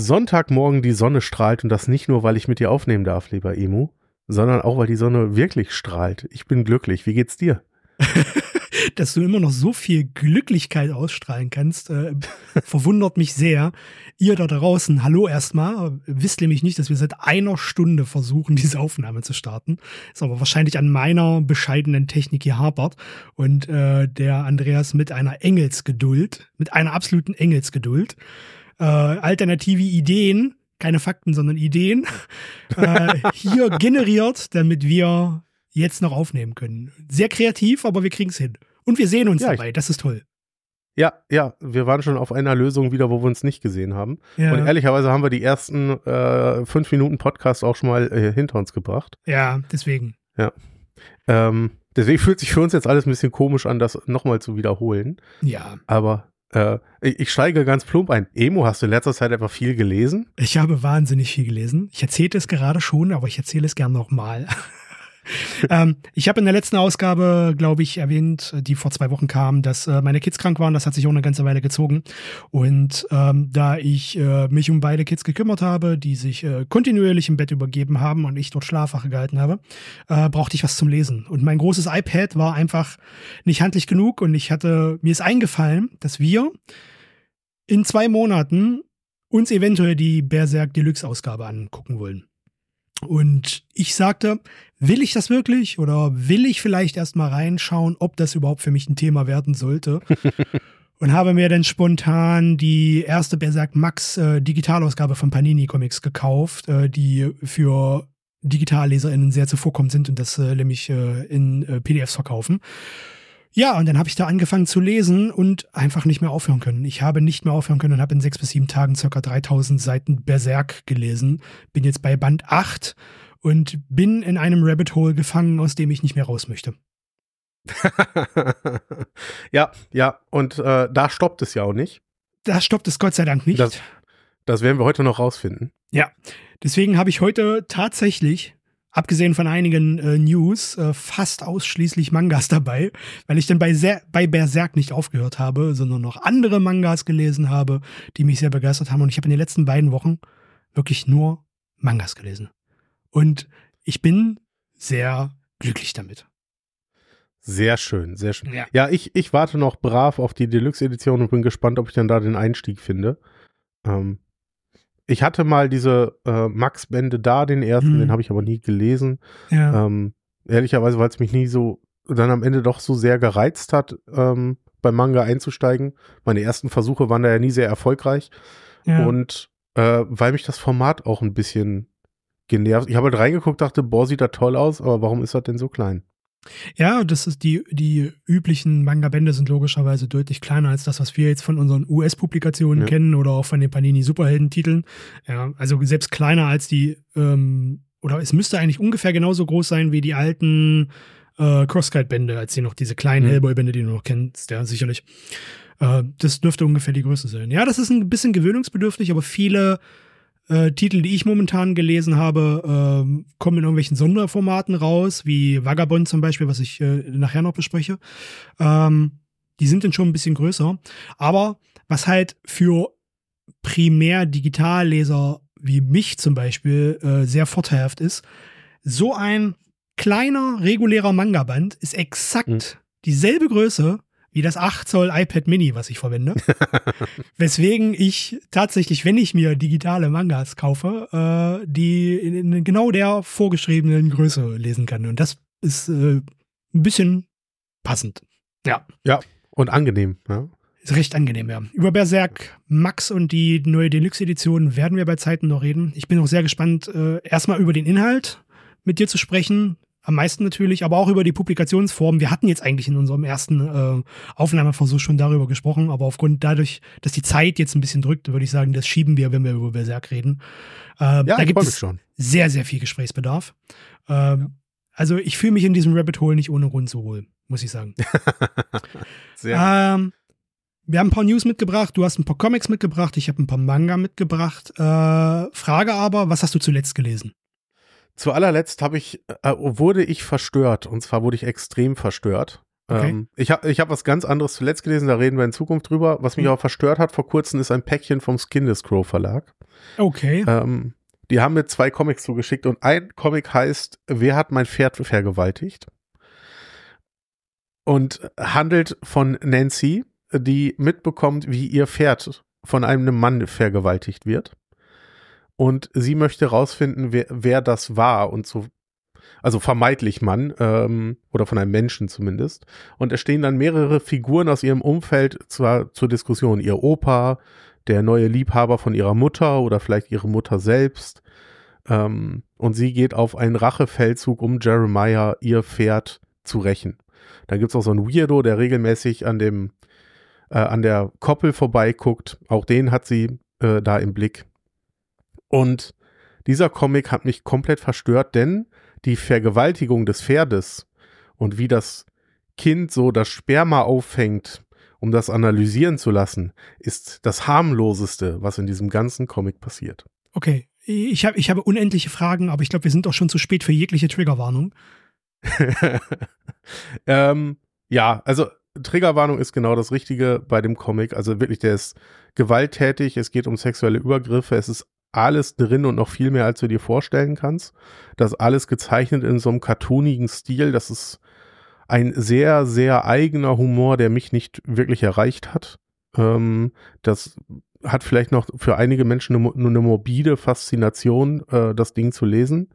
Sonntagmorgen die Sonne strahlt und das nicht nur, weil ich mit dir aufnehmen darf, lieber Emu, sondern auch, weil die Sonne wirklich strahlt. Ich bin glücklich. Wie geht's dir? Dass du immer noch so viel Glücklichkeit ausstrahlen kannst, verwundert mich sehr. Ihr da draußen, hallo erstmal. Wisst nämlich nicht, dass wir seit einer Stunde versuchen, diese Aufnahme zu starten. Ist aber wahrscheinlich an meiner bescheidenen Technik hier hapert. Und der Andreas mit einer Engelsgeduld, mit einer absoluten Engelsgeduld, alternative Ideen, keine Fakten, sondern Ideen, hier generiert, damit wir jetzt noch aufnehmen können. Sehr kreativ, aber wir kriegen es hin. Und wir sehen uns dabei, das ist toll. Ja, wir waren schon auf einer Lösung wieder, wo wir uns nicht gesehen haben. Ja. Und ehrlicherweise haben wir die ersten 5 Minuten Podcast auch schon mal hinter uns gebracht. Ja, deswegen. Ja. Deswegen fühlt sich für uns jetzt alles ein bisschen komisch an, das nochmal zu wiederholen. Ja. Aber ich steige ganz plump ein. Emo, hast du in letzter Zeit einfach viel gelesen? Ich habe wahnsinnig viel gelesen. Ich erzählte es gerade schon, aber ich erzähle es gern nochmal. Ich habe in der letzten Ausgabe, glaube ich, erwähnt, die vor 2 Wochen kam, dass meine Kids krank waren. Das hat sich auch eine ganze Weile gezogen. Und da ich mich um beide Kids gekümmert habe, die sich kontinuierlich im Bett übergeben haben und ich dort Schlafwache gehalten habe, brauchte ich was zum Lesen. Und mein großes iPad war einfach nicht handlich genug. Und mir ist eingefallen, dass wir in 2 Monaten uns eventuell die Berserk Deluxe-Ausgabe angucken wollen. Und ich sagte, will ich das wirklich oder will ich vielleicht erst mal reinschauen, ob das überhaupt für mich ein Thema werden sollte? Und habe mir dann spontan die erste Berserk Max Digitalausgabe von Panini Comics gekauft, die für DigitalleserInnen sehr zuvorkommend sind und das nämlich in PDFs verkaufen. Ja, und dann habe ich da angefangen zu lesen und einfach nicht mehr aufhören können. Ich habe nicht mehr aufhören können und habe in 6 bis 7 Tagen ca. 3000 Seiten Berserk gelesen. Bin jetzt bei Band 8 und bin in einem Rabbit Hole gefangen, aus dem ich nicht mehr raus möchte. Ja, und da stoppt es ja auch nicht. Da stoppt es Gott sei Dank nicht. Das werden wir heute noch rausfinden. Ja, deswegen habe ich heute tatsächlich, abgesehen von einigen News, fast ausschließlich Mangas dabei, weil ich dann bei Berserk nicht aufgehört habe, sondern noch andere Mangas gelesen habe, die mich sehr begeistert haben. Und ich habe in den letzten beiden Wochen wirklich nur Mangas gelesen. Und ich bin sehr glücklich damit. Sehr schön, sehr schön. Ja. Ja, ich warte noch brav auf die Deluxe-Edition und bin gespannt, ob ich dann da den Einstieg finde. Ich hatte mal diese Max-Bände da, den ersten, den habe ich aber nie gelesen. Ja. Ehrlicherweise, weil es mich nie so dann am Ende doch so sehr gereizt hat, beim Manga einzusteigen. Meine ersten Versuche waren da ja nie sehr erfolgreich. Ja. Und weil mich das Format auch ein bisschen genervt. Ich habe halt reingeguckt, dachte, boah, sieht das toll aus, aber warum ist das denn so klein? Ja, das ist die üblichen Manga-Bände sind logischerweise deutlich kleiner als das, was wir jetzt von unseren US-Publikationen kennen oder auch von den Panini-Superhelden-Titeln. Ja, also selbst kleiner als die, oder es müsste eigentlich ungefähr genauso groß sein wie die alten Crossguide-Bände, als die noch diese kleinen Hellboy-Bände, die du noch kennst, ja, sicherlich. Das dürfte ungefähr die Größe sein. Ja, das ist ein bisschen gewöhnungsbedürftig, aber viele Titel, die ich momentan gelesen habe, kommen in irgendwelchen Sonderformaten raus, wie Vagabond zum Beispiel, was ich nachher noch bespreche. Die sind dann schon ein bisschen größer. Aber was halt für primär Digitalleser wie mich zum Beispiel sehr vorteilhaft ist, so ein kleiner, regulärer Manga-Band ist exakt dieselbe Größe wie das 8 Zoll iPad Mini, was ich verwende. Weswegen ich tatsächlich, wenn ich mir digitale Mangas kaufe, die in genau der vorgeschriebenen Größe lesen kann. Und das ist ein bisschen passend. Ja. Ja, und angenehm. Ja. Ist recht angenehm, ja. Über Berserk Max und die neue Deluxe-Edition werden wir bei Zeiten noch reden. Ich bin auch sehr gespannt, erstmal über den Inhalt mit dir zu sprechen. Am meisten natürlich, aber auch über die Publikationsform. Wir hatten jetzt eigentlich in unserem ersten Aufnahmeversuch schon darüber gesprochen, aber dadurch, dass die Zeit jetzt ein bisschen drückt, würde ich sagen, das schieben wir, wenn wir über Berserk reden. Da gibt es schon sehr, sehr viel Gesprächsbedarf. Also ich fühle mich in diesem Rabbit Hole nicht ohne Grund so wohl, muss ich sagen. Sehr. Wir haben ein paar News mitgebracht, du hast ein paar Comics mitgebracht, ich habe ein paar Manga mitgebracht. Frage aber, was hast du zuletzt gelesen? Zu allerletzt wurde ich verstört, und zwar wurde ich extrem verstört Okay. Ich hab was ganz anderes zuletzt gelesen, da reden wir in Zukunft drüber. Was mich aber verstört hat vor kurzem, ist ein Päckchen vom Skindiscrow Verlag. Okay. Die haben mir 2 Comics zugeschickt und ein Comic heißt Wer hat mein Pferd vergewaltigt? Und handelt von Nancy, die mitbekommt, wie ihr Pferd von einem Mann vergewaltigt wird. Und sie möchte rausfinden, wer das war und so. Also vermeintlich Mann, oder von einem Menschen zumindest. Und es stehen dann mehrere Figuren aus ihrem Umfeld zur Diskussion. Ihr Opa, der neue Liebhaber von ihrer Mutter oder vielleicht ihre Mutter selbst. Und sie geht auf einen Rachefeldzug, um Jeremiah, ihr Pferd, zu rächen. Dann gibt es auch so einen Weirdo, der regelmäßig an der Koppel vorbeiguckt. Auch den hat sie da im Blick. Und dieser Comic hat mich komplett verstört, denn die Vergewaltigung des Pferdes und wie das Kind so das Sperma auffängt, um das analysieren zu lassen, ist das harmloseste, was in diesem ganzen Comic passiert. Okay, ich habe unendliche Fragen, aber ich glaube, wir sind auch schon zu spät für jegliche Triggerwarnung. Ja, also Triggerwarnung ist genau das Richtige bei dem Comic. Also wirklich, der ist gewalttätig, es geht um sexuelle Übergriffe, es ist alles drin und noch viel mehr, als du dir vorstellen kannst. Das alles gezeichnet in so einem cartoonigen Stil. Das ist ein sehr, sehr eigener Humor, der mich nicht wirklich erreicht hat. Das hat vielleicht noch für einige Menschen eine morbide Faszination, das Ding zu lesen.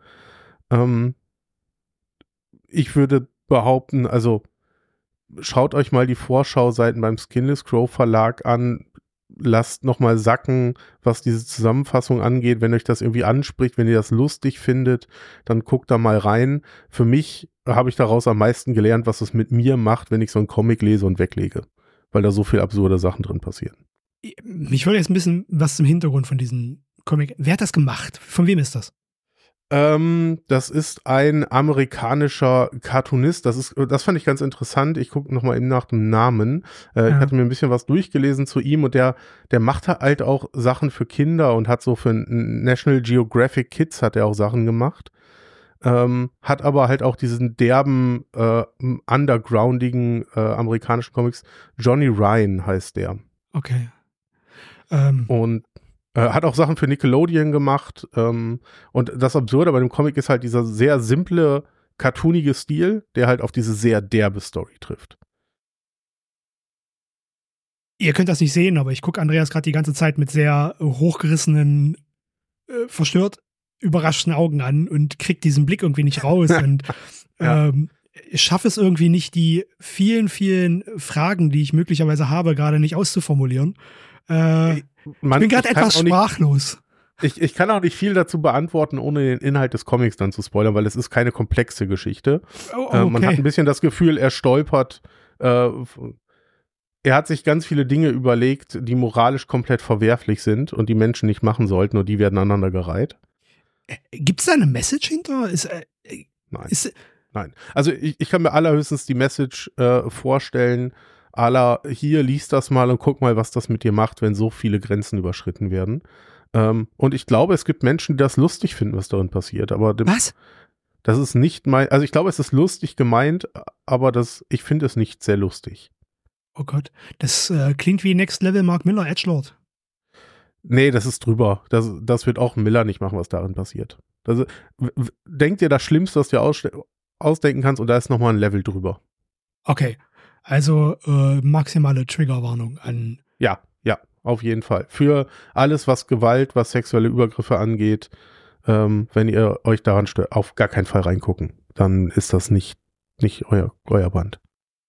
Ich würde behaupten, also schaut euch mal die Vorschauseiten beim Skindiscrow Verlag an. Lasst nochmal sacken, was diese Zusammenfassung angeht. Wenn euch das irgendwie anspricht, wenn ihr das lustig findet, dann guckt da mal rein. Für mich habe ich daraus am meisten gelernt, was es mit mir macht, wenn ich so einen Comic lese und weglege. Weil da so viel absurde Sachen drin passieren. Mich würde jetzt ein bisschen was zum Hintergrund von diesem Comic. Wer hat das gemacht? Von wem ist das? Das ist ein amerikanischer Cartoonist. Das fand ich ganz interessant. Ich gucke nochmal eben nach dem Namen. Ich hatte mir ein bisschen was durchgelesen zu ihm und der macht halt auch Sachen für Kinder und hat so für National Geographic Kids hat er auch Sachen gemacht. Hat aber halt auch diesen derben, undergroundigen amerikanischen Comics. Johnny Ryan heißt der. Okay. Und hat auch Sachen für Nickelodeon gemacht. Und das Absurde bei dem Comic ist halt dieser sehr simple, cartoonige Stil, der halt auf diese sehr derbe Story trifft. Ihr könnt das nicht sehen, aber ich gucke Andreas gerade die ganze Zeit mit sehr hochgerissenen, verstört überraschten Augen an und kriegt diesen Blick irgendwie nicht raus. Und ich schaffe es irgendwie nicht, die vielen, vielen Fragen, die ich möglicherweise habe, gerade nicht auszuformulieren. Ich bin gerade etwas sprachlos. Ich kann auch nicht viel dazu beantworten, ohne den Inhalt des Comics dann zu spoilern, weil es ist keine komplexe Geschichte. Okay. Man hat ein bisschen das Gefühl, er stolpert. Er hat sich ganz viele Dinge überlegt, die moralisch komplett verwerflich sind und die Menschen nicht machen sollten und die werden aneinandergereiht. Gibt es da eine Message hinter? Nein. Nein. Also ich kann mir allerhöchstens die Message vorstellen, hier, lies das mal und guck mal, was das mit dir macht, wenn so viele Grenzen überschritten werden. Und ich glaube, es gibt Menschen, die das lustig finden, was darin passiert. Aber was? Das ist nicht also ich glaube, es ist lustig gemeint, aber ich finde es nicht sehr lustig. Oh Gott, das klingt wie Next Level Mark Millar, Edgelord. Nee, das ist drüber. Das wird auch Miller nicht machen, was darin passiert. Denk dir das Schlimmste, was du dir ausdenken kannst und da ist nochmal ein Level drüber. Okay, also maximale Triggerwarnung an. Ja, auf jeden Fall. Für alles, was Gewalt, was sexuelle Übergriffe angeht, wenn ihr euch daran stört, auf gar keinen Fall reingucken. Dann ist das nicht euer Band.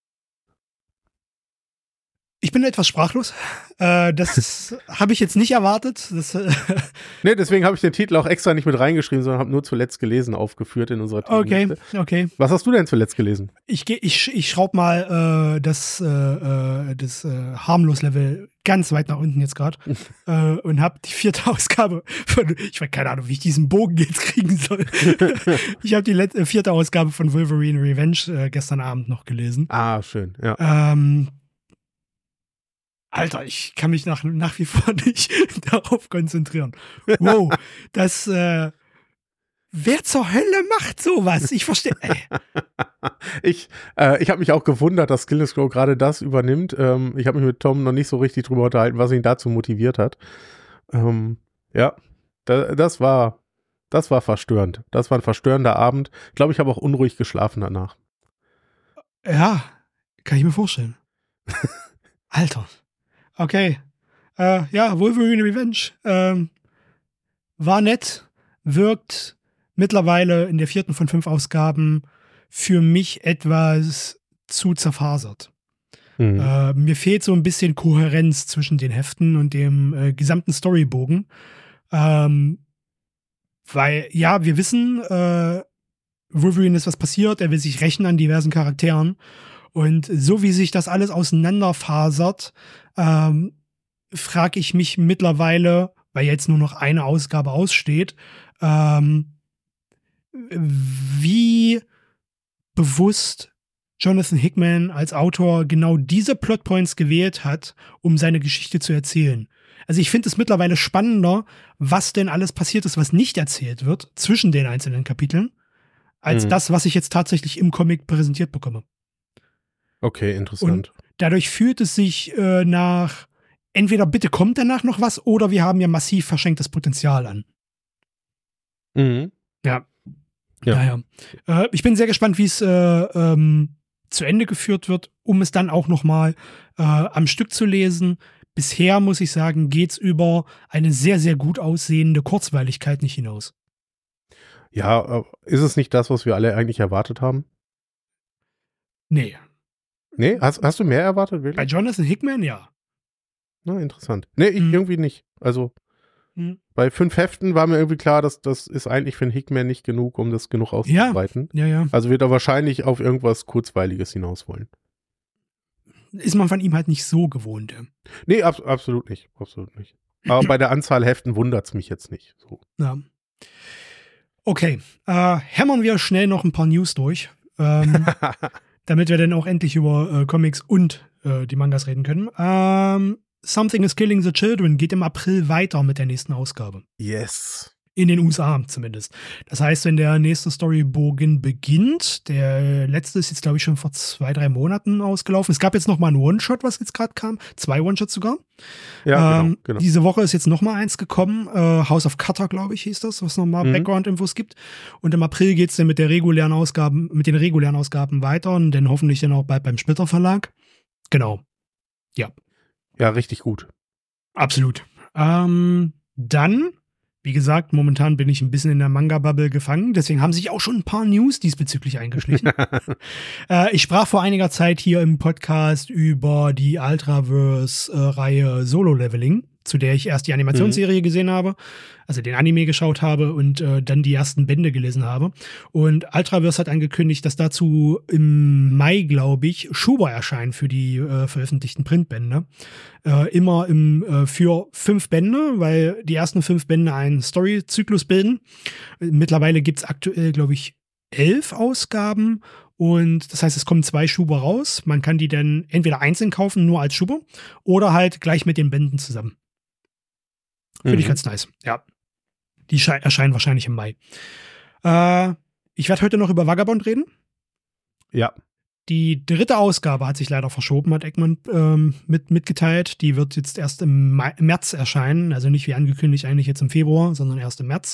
Ich bin etwas sprachlos. Das habe ich jetzt nicht erwartet. Nee, deswegen habe ich den Titel auch extra nicht mit reingeschrieben, sondern habe nur zuletzt gelesen aufgeführt in unserer Themenliste. Okay. Was hast du denn zuletzt gelesen? Ich schraube mal das Harmlos-Level ganz weit nach unten jetzt gerade und habe die 4. Ausgabe von, ich weiß keine Ahnung, wie ich diesen Bogen jetzt kriegen soll. Ich habe die 4. Ausgabe von Wolverine Revenge gestern Abend noch gelesen. Ah, schön, ja. Alter, ich kann mich nach wie vor nicht darauf konzentrieren. Wow, Wer zur Hölle macht sowas? Ich verstehe. Ich habe mich auch gewundert, dass Skill & Scroll gerade das übernimmt. Ich habe mich mit Tom noch nicht so richtig drüber unterhalten, was ihn dazu motiviert hat. Ja, das war verstörend. Das war ein verstörender Abend. Ich glaube, ich habe auch unruhig geschlafen danach. Ja, kann ich mir vorstellen. Alter. Okay. Ja, Wolverine Revenge. War nett, wirkt mittlerweile in der 4. von 5 Ausgaben für mich etwas zu zerfasert. Mir fehlt so ein bisschen Kohärenz zwischen den Heften und dem gesamten Storybogen. Weil, ja, wir wissen, Wolverine ist was passiert, er will sich rächen an diversen Charakteren. Und so wie sich das alles auseinanderfasert, frage ich mich mittlerweile, weil jetzt nur noch eine Ausgabe aussteht, wie bewusst Jonathan Hickman als Autor genau diese Plotpoints gewählt hat, um seine Geschichte zu erzählen. Also ich finde es mittlerweile spannender, was denn alles passiert ist, was nicht erzählt wird zwischen den einzelnen Kapiteln, als das, was ich jetzt tatsächlich im Comic präsentiert bekomme. Okay, interessant. Und dadurch fühlt es sich nach entweder bitte kommt danach noch was oder wir haben ja massiv verschenktes Potenzial an. Ja. Naja. Ich bin sehr gespannt, wie es zu Ende geführt wird, um es dann auch noch mal am Stück zu lesen. Bisher, muss ich sagen, geht's über eine sehr, sehr gut aussehende Kurzweiligkeit nicht hinaus. Ja, ist es nicht das, was wir alle eigentlich erwartet haben? Nee. Nee? Hast du mehr erwartet, wirklich? Bei Jonathan Hickman, ja. Na, interessant. Nee, ich irgendwie nicht. Also, bei 5 Heften war mir irgendwie klar, dass das ist eigentlich für einen Hickman nicht genug, um das genug auszuweiten. Ja. Also wird er wahrscheinlich auf irgendwas Kurzweiliges hinaus wollen. Ist man von ihm halt nicht so gewohnt. Nee, absolut nicht. Absolut nicht. Aber bei der Anzahl Heften wundert es mich jetzt nicht. So. Ja. Okay, hämmern wir schnell noch ein paar News durch, damit wir dann auch endlich über Comics und die Mangas reden können. Something is Killing the Children geht im April weiter mit der nächsten Ausgabe. Yes. In den USA zumindest. Das heißt, wenn der nächste Storybogen beginnt, der letzte ist jetzt, glaube ich, schon vor 2-3 Monaten ausgelaufen. Es gab jetzt noch mal einen One-Shot, was jetzt gerade kam. 2 One-Shots sogar. Ja, genau. Diese Woche ist jetzt noch mal eins gekommen. House of Cutter, glaube ich, hieß das, was noch mal Background-Infos gibt. Und im April geht es dann mit den regulären Ausgaben weiter und dann hoffentlich dann auch bald beim Splitter Verlag. Genau. Ja. Ja, richtig gut. Absolut. Dann, wie gesagt, momentan bin ich ein bisschen in der Manga-Bubble gefangen, deswegen haben sich auch schon ein paar News diesbezüglich eingeschlichen. Ich sprach vor einiger Zeit hier im Podcast über die Ultraverse-Reihe Solo-Leveling, zu der ich erst die Animationsserie gesehen habe, also den Anime geschaut habe und dann die ersten Bände gelesen habe. Und Ultraverse hat angekündigt, dass dazu im Mai, glaube ich, Schuber erscheinen für die veröffentlichten Printbände. Immer für 5 Bände, weil die ersten 5 Bände einen Story-Zyklus bilden. Mittlerweile gibt es aktuell, glaube ich, 11 Ausgaben. Und das heißt, es kommen 2 Schuber raus. Man kann die dann entweder einzeln kaufen, nur als Schuber, oder halt gleich mit den Bänden zusammen. Finde ich ganz nice. Ja. Die erscheinen wahrscheinlich im Mai. Ich werde heute noch über Vagabond reden. Ja. Die 3. Ausgabe hat sich leider verschoben, hat Egmont mitgeteilt. Die wird jetzt erst im März erscheinen. Also nicht wie angekündigt eigentlich jetzt im Februar, sondern erst im März.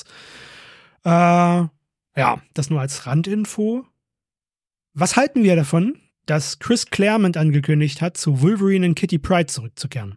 Ja, das nur als Randinfo. Was halten wir davon, dass Chris Claremont angekündigt hat, zu Wolverine und Kitty Pryde zurückzukehren?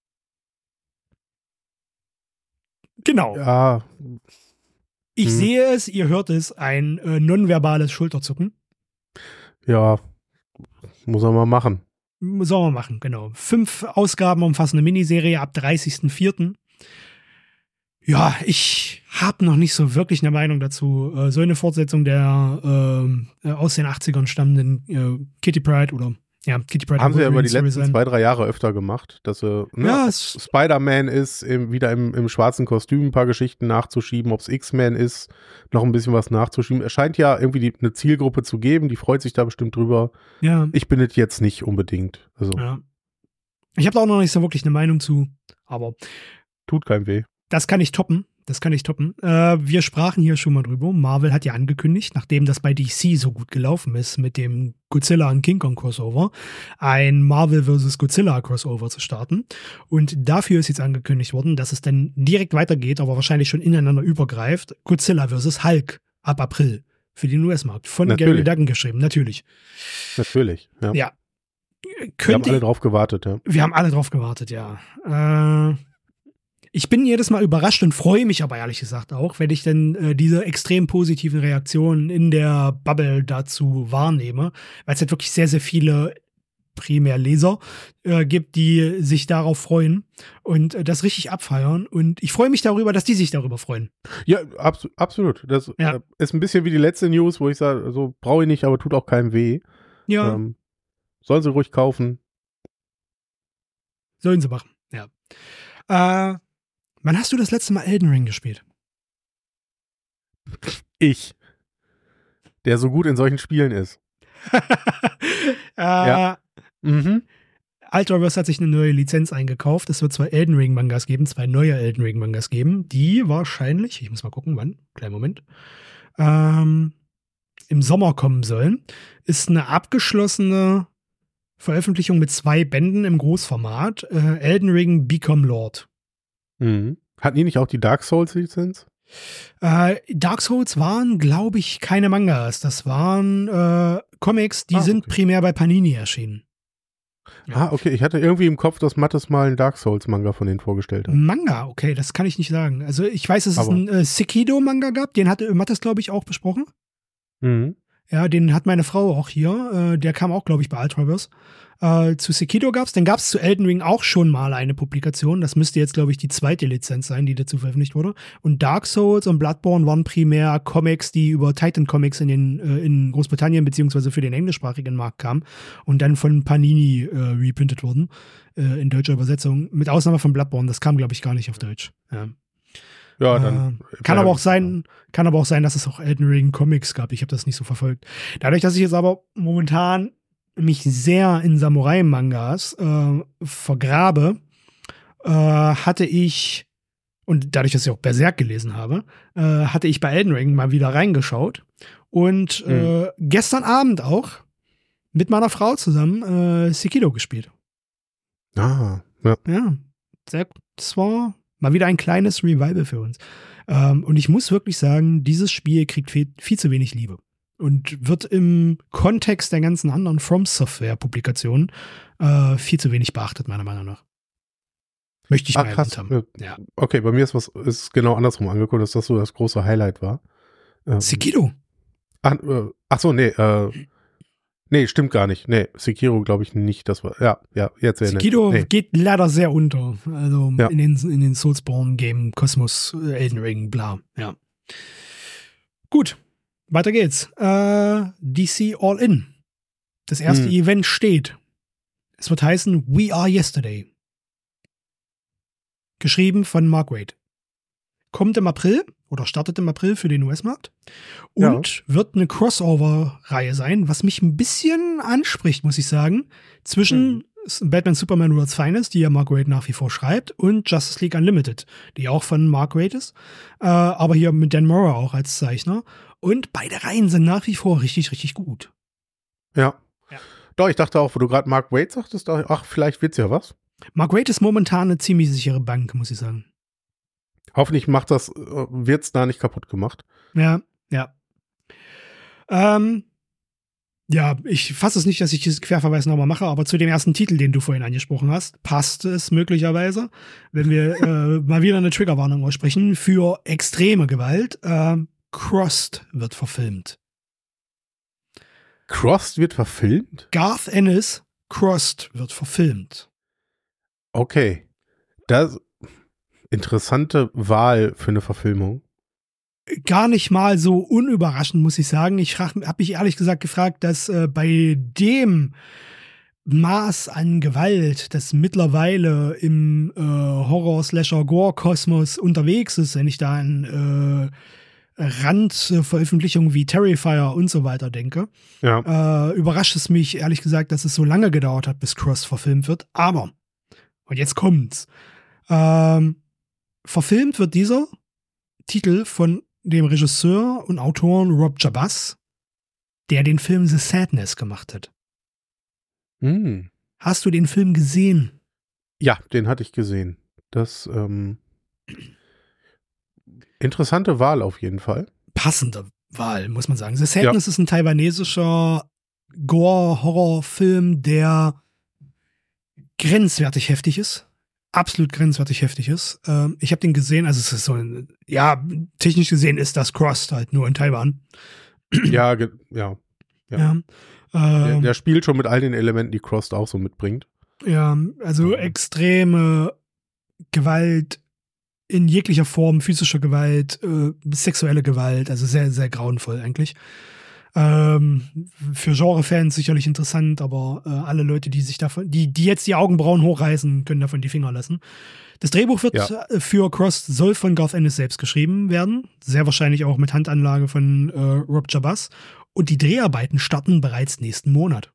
Genau. Ja. Ich sehe es, ihr hört es, ein nonverbales Schulterzucken. Ja, muss er mal machen. Sollen wir machen, genau. 5 Ausgaben umfassende Miniserie ab 30.04. Ja, ich habe noch nicht so wirklich eine Meinung dazu. So eine Fortsetzung der aus den 80ern stammenden Kitty Pryde oder Kitty Pryde haben sie ja über die letzten 2-3 Jahre öfter gemacht, dass Spider-Man ist, wieder im schwarzen Kostüm ein paar Geschichten nachzuschieben, ob es X-Men ist, noch ein bisschen was nachzuschieben. Es scheint ja irgendwie eine Zielgruppe zu geben, die freut sich da bestimmt drüber. Ja. Ich bin es jetzt nicht unbedingt. Also. Ja. Ich habe da auch noch nicht so wirklich eine Meinung zu, aber tut keinem weh. das kann ich toppen. Das kann ich toppen. Wir sprachen hier schon mal drüber. Marvel hat ja angekündigt, nachdem das bei DC so gut gelaufen ist mit dem Godzilla und King Kong Crossover, ein Marvel vs. Godzilla Crossover zu starten. Und dafür ist jetzt angekündigt worden, dass es dann direkt weitergeht, aber wahrscheinlich schon ineinander übergreift. Godzilla vs. Hulk ab April für den US-Markt. Von Gary Duggan geschrieben, natürlich. Natürlich, ja. Ja. Wir haben alle drauf gewartet, ja. Wir haben alle drauf gewartet, ja. Ich bin jedes Mal überrascht und freue mich aber ehrlich gesagt auch, wenn ich dann diese extrem positiven Reaktionen in der Bubble dazu wahrnehme, weil es halt wirklich sehr, sehr viele primär Leser gibt, die sich darauf freuen und das richtig abfeiern. Und ich freue mich darüber, dass die sich darüber freuen. Ja, absolut. Das ist ein bisschen wie die letzte News, wo ich sage, so brauche ich nicht, aber tut auch keinem weh. Ja. Sollen sie ruhig kaufen. Sollen sie machen, ja. Wann hast du das letzte Mal Elden Ring gespielt? Ich. Der so gut in solchen Spielen ist. Ja. Ultraverse hat sich eine neue Lizenz eingekauft. Es wird 2 Elden Ring Mangas geben, 2 neue Elden Ring Mangas geben, die wahrscheinlich, ich muss mal gucken, wann, kleinen Moment, im Sommer kommen sollen. Ist eine abgeschlossene Veröffentlichung mit 2 Bänden im Großformat. Elden Ring Become Lord. Hatten die nicht auch die Dark Souls-Lizenz? Dark Souls waren, glaube ich, keine Mangas. Das waren Comics, die sind primär bei Panini erschienen. Ja. Okay. Ich hatte irgendwie im Kopf, dass Mattes mal einen Dark Souls-Manga von denen vorgestellt hat. Manga? Okay, das kann ich nicht sagen. Also ich weiß, dass es einen Sekido-Manga gab. Den hatte Mattes, glaube ich, auch besprochen. Ja, den hat meine Frau auch hier. Der kam auch, glaube ich, bei Ultraverse. Zu Sekido gab's. Dann gab's zu Elden Ring auch schon mal eine Publikation. Das müsste jetzt, glaube ich, die 2. Lizenz sein, die dazu veröffentlicht wurde. Und Dark Souls und Bloodborne waren primär Comics, die über Titan Comics in Großbritannien beziehungsweise für den englischsprachigen Markt kamen und dann von Panini reprintet wurden in deutscher Übersetzung. Mit Ausnahme von Bloodborne. Das kam, glaube ich, gar nicht auf Deutsch. Ja, dann kann aber auch sein, dass es auch Elden Ring Comics gab. Ich habe das nicht so verfolgt. Dadurch, dass ich jetzt aber momentan mich sehr in Samurai-Mangas vergrabe, hatte ich, und dadurch, dass ich auch Berserk gelesen habe, hatte ich bei Elden Ring mal wieder reingeschaut und gestern Abend auch mit meiner Frau zusammen Sekiro gespielt. Ja. Ja, das war mal wieder ein kleines Revival für uns. Und ich muss wirklich sagen, dieses Spiel kriegt viel zu wenig Liebe. Und wird im Kontext der ganzen anderen From-Software-Publikationen viel zu wenig beachtet, meiner Meinung nach. Möchte ich mal erwähnt haben. Ja. Okay, bei mir ist genau andersrum angekommen, dass das so das große Highlight war. Sekiro. Ach so, nee. Nee, stimmt gar nicht. Nee, Sekiro glaube ich nicht. Das war, ja, jetzt erinnere ich mich. Sekiro geht leider sehr unter. Also in den Soulsborne-Game, Kosmos, Elden Ring, bla. Ja. Gut. Weiter geht's. DC All In. Das erste Event steht. Es wird heißen We Are Yesterday. Geschrieben von Mark Waid. Kommt im April oder startet im April für den US-Markt und wird eine Crossover-Reihe sein, was mich ein bisschen anspricht, muss ich sagen, zwischen Batman Superman World's Finest, die ja Mark Waid nach wie vor schreibt, und Justice League Unlimited, die auch von Mark Waid ist, aber hier mit Dan Mora auch als Zeichner. Und beide Reihen sind nach wie vor richtig, richtig gut. Ja. Doch, ich dachte auch, wo du gerade Mark Waid sagtest, ach, vielleicht wird's ja was. Mark Waid ist momentan eine ziemlich sichere Bank, muss ich sagen. Hoffentlich wird's da nicht kaputt gemacht. Ja. Ja, ich fasse es nicht, dass ich dieses Querverweis nochmal mache, aber zu dem ersten Titel, den du vorhin angesprochen hast, passt es möglicherweise, wenn wir mal wieder eine Triggerwarnung aussprechen für extreme Gewalt. Crossed wird verfilmt. Crossed wird verfilmt? Garth Ennis, Crossed wird verfilmt. Okay. Das interessante Wahl für eine Verfilmung. Gar nicht mal so unüberraschend, muss ich sagen. Ich habe mich ehrlich gesagt gefragt, dass bei dem Maß an Gewalt, das mittlerweile im Horror-Slasher-Gore-Kosmos unterwegs ist, wenn ich da an Randveröffentlichungen wie Terrifier und so weiter denke, überrascht es mich ehrlich gesagt, dass es so lange gedauert hat, bis Cross verfilmt wird. Aber, und jetzt kommt's, verfilmt wird dieser Titel von dem Regisseur und Autoren Rob Jabaz, der den Film The Sadness gemacht hat. Hast du den Film gesehen? Ja, den hatte ich gesehen. Das interessante Wahl auf jeden Fall. Passende Wahl, muss man sagen. The Sadness ist ein taiwanesischer Gore-Horror-Film, der grenzwertig heftig ist. Absolut grenzwertig heftig ist. Ich habe den gesehen, also es ist so technisch gesehen ist das Crossed halt nur in Taiwan. Ja. Ja. Der spielt schon mit all den Elementen, die Crossed auch so mitbringt. Ja, also extreme Gewalt in jeglicher Form, physische Gewalt, sexuelle Gewalt, also sehr, sehr grauenvoll eigentlich. Für Genre-Fans sicherlich interessant, aber alle Leute, die sich davon, die jetzt die Augenbrauen hochreißen, können davon die Finger lassen. Das Drehbuch wird für Crossed soll von Garth Ennis selbst geschrieben werden, sehr wahrscheinlich auch mit Handanlage von Rob Jabaz. Und die Dreharbeiten starten bereits nächsten Monat.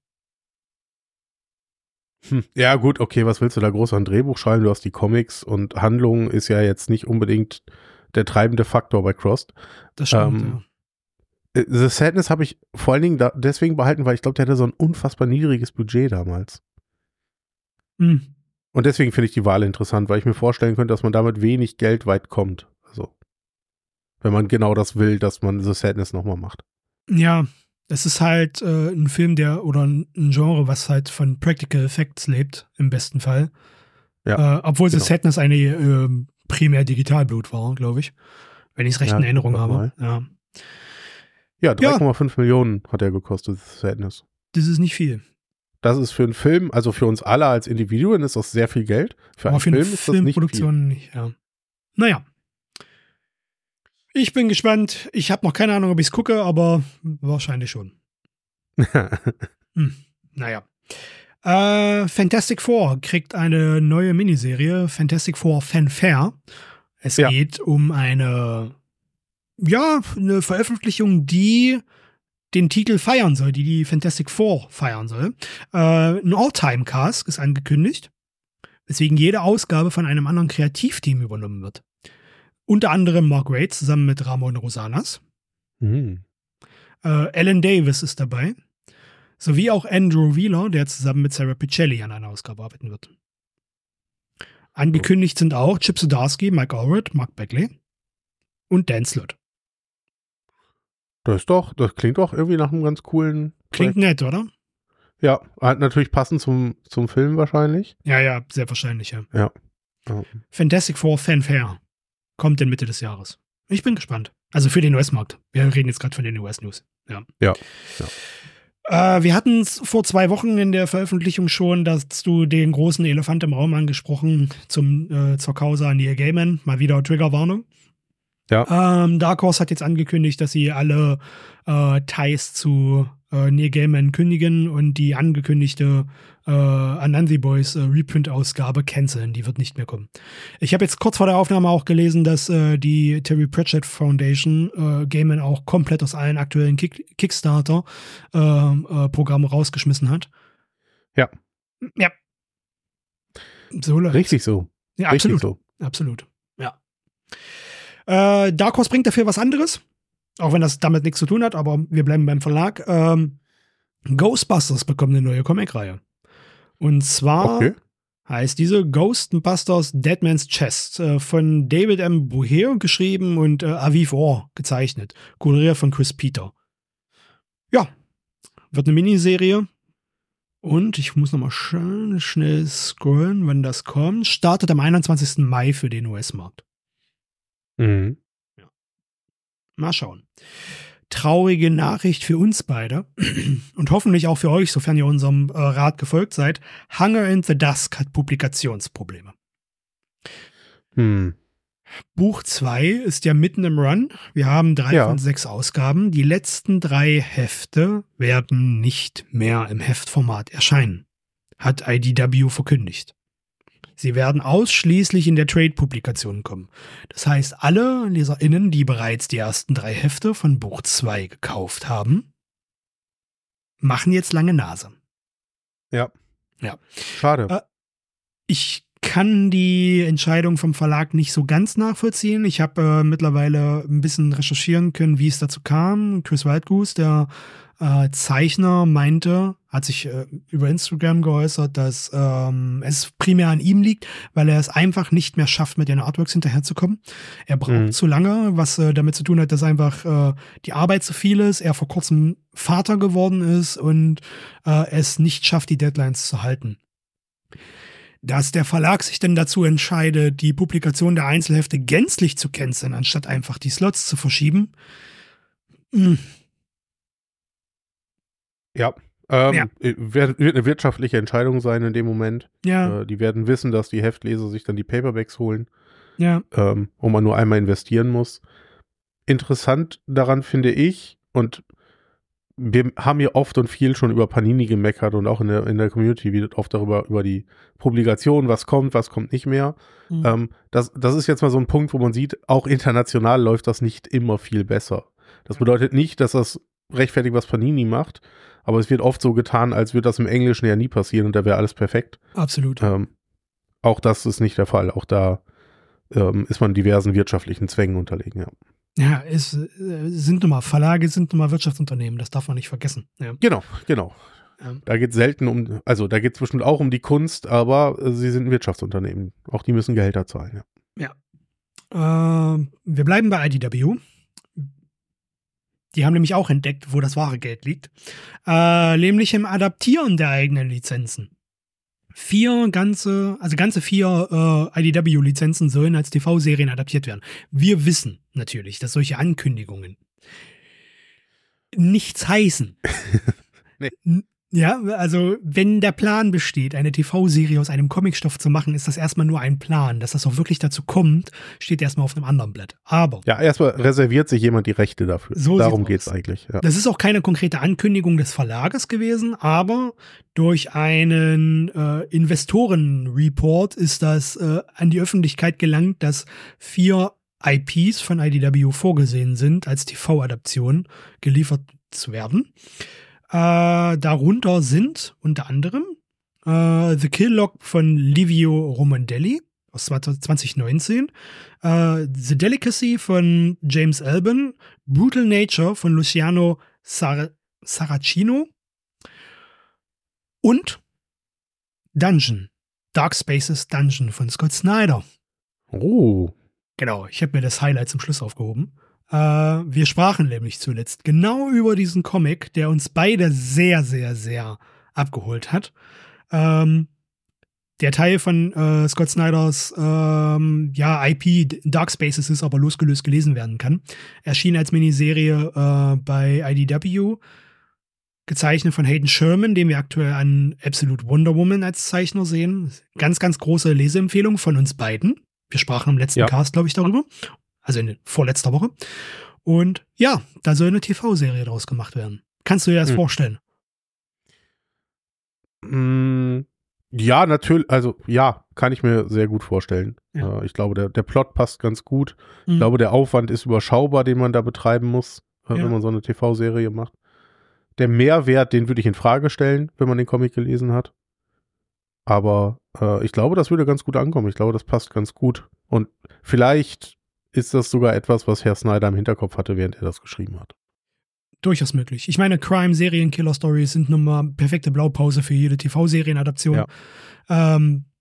Ja gut, okay, was willst du da groß an Drehbuch schreiben? Du hast die Comics und Handlung ist ja jetzt nicht unbedingt der treibende Faktor bei Crossed. Das stimmt, The Sadness habe ich vor allen Dingen deswegen behalten, weil ich glaube, der hatte so ein unfassbar niedriges Budget damals. Und deswegen finde ich die Wahl interessant, weil ich mir vorstellen könnte, dass man damit wenig Geld weit kommt. Also, wenn man genau das will, dass man The Sadness nochmal macht. Ja, es ist halt ein Film, oder ein Genre, was halt von Practical Effects lebt, im besten Fall. Ja, obwohl The Sadness eine primär Digitalblut war, glaube ich. Wenn ich es recht in Erinnerung habe. Ja, 3,5 Millionen hat er gekostet, The Sadness. Das ist nicht viel. Das ist für einen Film, also für uns alle als Individuen ist das sehr viel Geld. Für einen Film ist das nicht viel. Naja. Ich bin gespannt. Ich habe noch keine Ahnung, ob ich es gucke, aber wahrscheinlich schon. Naja. Fantastic Four kriegt eine neue Miniserie, Fantastic Four Fanfare. Es geht um eine Veröffentlichung, die den Titel feiern soll, die Fantastic Four feiern soll. Ein All-Time-Cast ist angekündigt, weswegen jede Ausgabe von einem anderen Kreativteam übernommen wird. Unter anderem Mark Waid zusammen mit Ramon Rosanas. Alan Davis ist dabei. Sowie auch Andrew Wheeler, der zusammen mit Sarah Pichelli an einer Ausgabe arbeiten wird. Angekündigt sind auch Chip Zdarsky, Mike Allred, Mark Bagley und Dan Slott. Das klingt doch irgendwie nach einem ganz coolen Klingt nett, oder? Ja, halt natürlich passend zum Film wahrscheinlich. Ja, sehr wahrscheinlich, ja. Fantastic Four Fanfare kommt in Mitte des Jahres. Ich bin gespannt. Also für den US-Markt. Wir reden jetzt gerade von den US-News. Ja. Wir hatten es vor 2 Wochen in der Veröffentlichung schon, dass du den großen Elefant im Raum angesprochen zur Causa Neil Gaiman. Mal wieder Triggerwarnung. Ja. Dark Horse hat jetzt angekündigt, dass sie alle Ties zu Neil Gaiman kündigen und die angekündigte Anansi Boys Reprint-Ausgabe canceln. Die wird nicht mehr kommen. Ich habe jetzt kurz vor der Aufnahme auch gelesen, dass die Terry Pratchett Foundation Gaiman auch komplett aus allen aktuellen Kickstarter-Programmen rausgeschmissen hat. Ja. So läuft's. Richtig so. Ja, absolut. Ja. Dark Horse bringt dafür was anderes. Auch wenn das damit nichts zu tun hat, aber wir bleiben beim Verlag. Ghostbusters bekommt eine neue Comic-Reihe. Und zwar heißt diese Ghostbusters Deadman's Chest von David M. Boucher geschrieben und Aviv Orr gezeichnet. Koloriert von Chris Peter. Ja, wird eine Miniserie. Und ich muss nochmal schnell scrollen, wann das kommt. Startet am 21. Mai für den US-Markt. Ja. Mal schauen. Traurige Nachricht für uns beide und hoffentlich auch für euch, sofern ihr unserem Rat gefolgt seid. Hunger in the Dusk hat Publikationsprobleme. Buch 2 ist ja mitten im Run. Wir haben 3 von 6 Ausgaben. Die letzten 3 Hefte werden nicht mehr im Heftformat erscheinen, hat IDW verkündigt. Sie werden ausschließlich in der Trade-Publikation kommen. Das heißt, alle LeserInnen, die bereits die ersten 3 Hefte von Buch 2 gekauft haben, machen jetzt lange Nase. Ja. Schade. Ich kann die Entscheidung vom Verlag nicht so ganz nachvollziehen. Ich habe mittlerweile ein bisschen recherchieren können, wie es dazu kam. Chris Wildgoose, der Zeichner, hat sich über Instagram geäußert, dass es primär an ihm liegt, weil er es einfach nicht mehr schafft, mit den Artworks hinterherzukommen. Er braucht zu lange, was damit zu tun hat, dass einfach die Arbeit zu viel ist, er vor kurzem Vater geworden ist und es nicht schafft, die Deadlines zu halten. Dass der Verlag sich denn dazu entscheidet, die Publikation der Einzelhefte gänzlich zu canceln, anstatt einfach die Slots zu verschieben. Ja, wird eine wirtschaftliche Entscheidung sein in dem Moment. Ja. Die werden wissen, dass die Heftleser sich dann die Paperbacks holen, Ja. wo man nur einmal investieren muss. Interessant daran finde ich, und wir haben hier oft und viel schon über Panini gemeckert und auch in der Community wird oft über die Publikation, was kommt nicht mehr. Das ist jetzt mal so ein Punkt, wo man sieht, auch international läuft das nicht immer viel besser. Das bedeutet nicht, dass das rechtfertigt, was Panini macht, aber es wird oft so getan, als würde das im Englischen ja nie passieren und da wäre alles perfekt. Absolut. Auch das ist nicht der Fall. Auch da ist man diversen wirtschaftlichen Zwängen unterlegen, ja. Ja, Verlage sind nun mal Wirtschaftsunternehmen, das darf man nicht vergessen. Ja. Genau. Da geht es selten da geht es bestimmt auch um die Kunst, aber sie sind ein Wirtschaftsunternehmen. Auch die müssen Gehälter zahlen, ja. Wir bleiben bei IDW. Die haben nämlich auch entdeckt, wo das wahre Geld liegt. Nämlich im Adaptieren der eigenen Lizenzen. Ganze 4 IDW-Lizenzen sollen als TV-Serien adaptiert werden. Wir wissen natürlich, dass solche Ankündigungen nichts heißen. Nee. Ja, also wenn der Plan besteht, eine TV-Serie aus einem Comicstoff zu machen, ist das erstmal nur ein Plan. Dass das auch wirklich dazu kommt, steht erstmal auf einem anderen Blatt. Aber ja, erstmal reserviert sich jemand die Rechte dafür. So darum geht es eigentlich. Ja. Das ist auch keine konkrete Ankündigung des Verlages gewesen, aber durch einen Investoren-Report ist das an die Öffentlichkeit gelangt, dass 4 IPs von IDW vorgesehen sind, als TV-Adaption geliefert zu werden. Darunter sind unter anderem The Kill Log von Livio Romandelli aus 2019, The Delicacy von James Alban, Brutal Nature von Luciano Saracino und Dark Spaces Dungeon von Scott Snyder. Oh. Genau, ich habe mir das Highlight zum Schluss aufgehoben. Wir sprachen nämlich zuletzt genau über diesen Comic, der uns beide sehr, sehr, sehr abgeholt hat. Der Teil von Scott Snyders IP Dark Spaces ist, aber losgelöst gelesen werden kann. Erschien als Miniserie bei IDW, gezeichnet von Hayden Sherman, den wir aktuell an Absolute Wonder Woman als Zeichner sehen. Ganz, ganz große Leseempfehlung von uns beiden. Wir sprachen im letzten Cast, glaube ich, darüber. Also in vorletzter Woche. Und ja, da soll eine TV-Serie draus gemacht werden. Kannst du dir das vorstellen? Ja, natürlich. Also ja, kann ich mir sehr gut vorstellen. Ja. Ich glaube, der Plot passt ganz gut. Ich glaube, der Aufwand ist überschaubar, den man da betreiben muss, wenn man so eine TV-Serie macht. Der Mehrwert, den würde ich in Frage stellen, wenn man den Comic gelesen hat. Aber ich glaube, das würde ganz gut ankommen. Ich glaube, das passt ganz gut. Und vielleicht ist das sogar etwas, was Herr Snyder im Hinterkopf hatte, während er das geschrieben hat. Durchaus möglich. Ich meine, Crime-Serien, Killer-Stories sind nun mal perfekte Blaupause für jede TV-Serienadaption. Ja.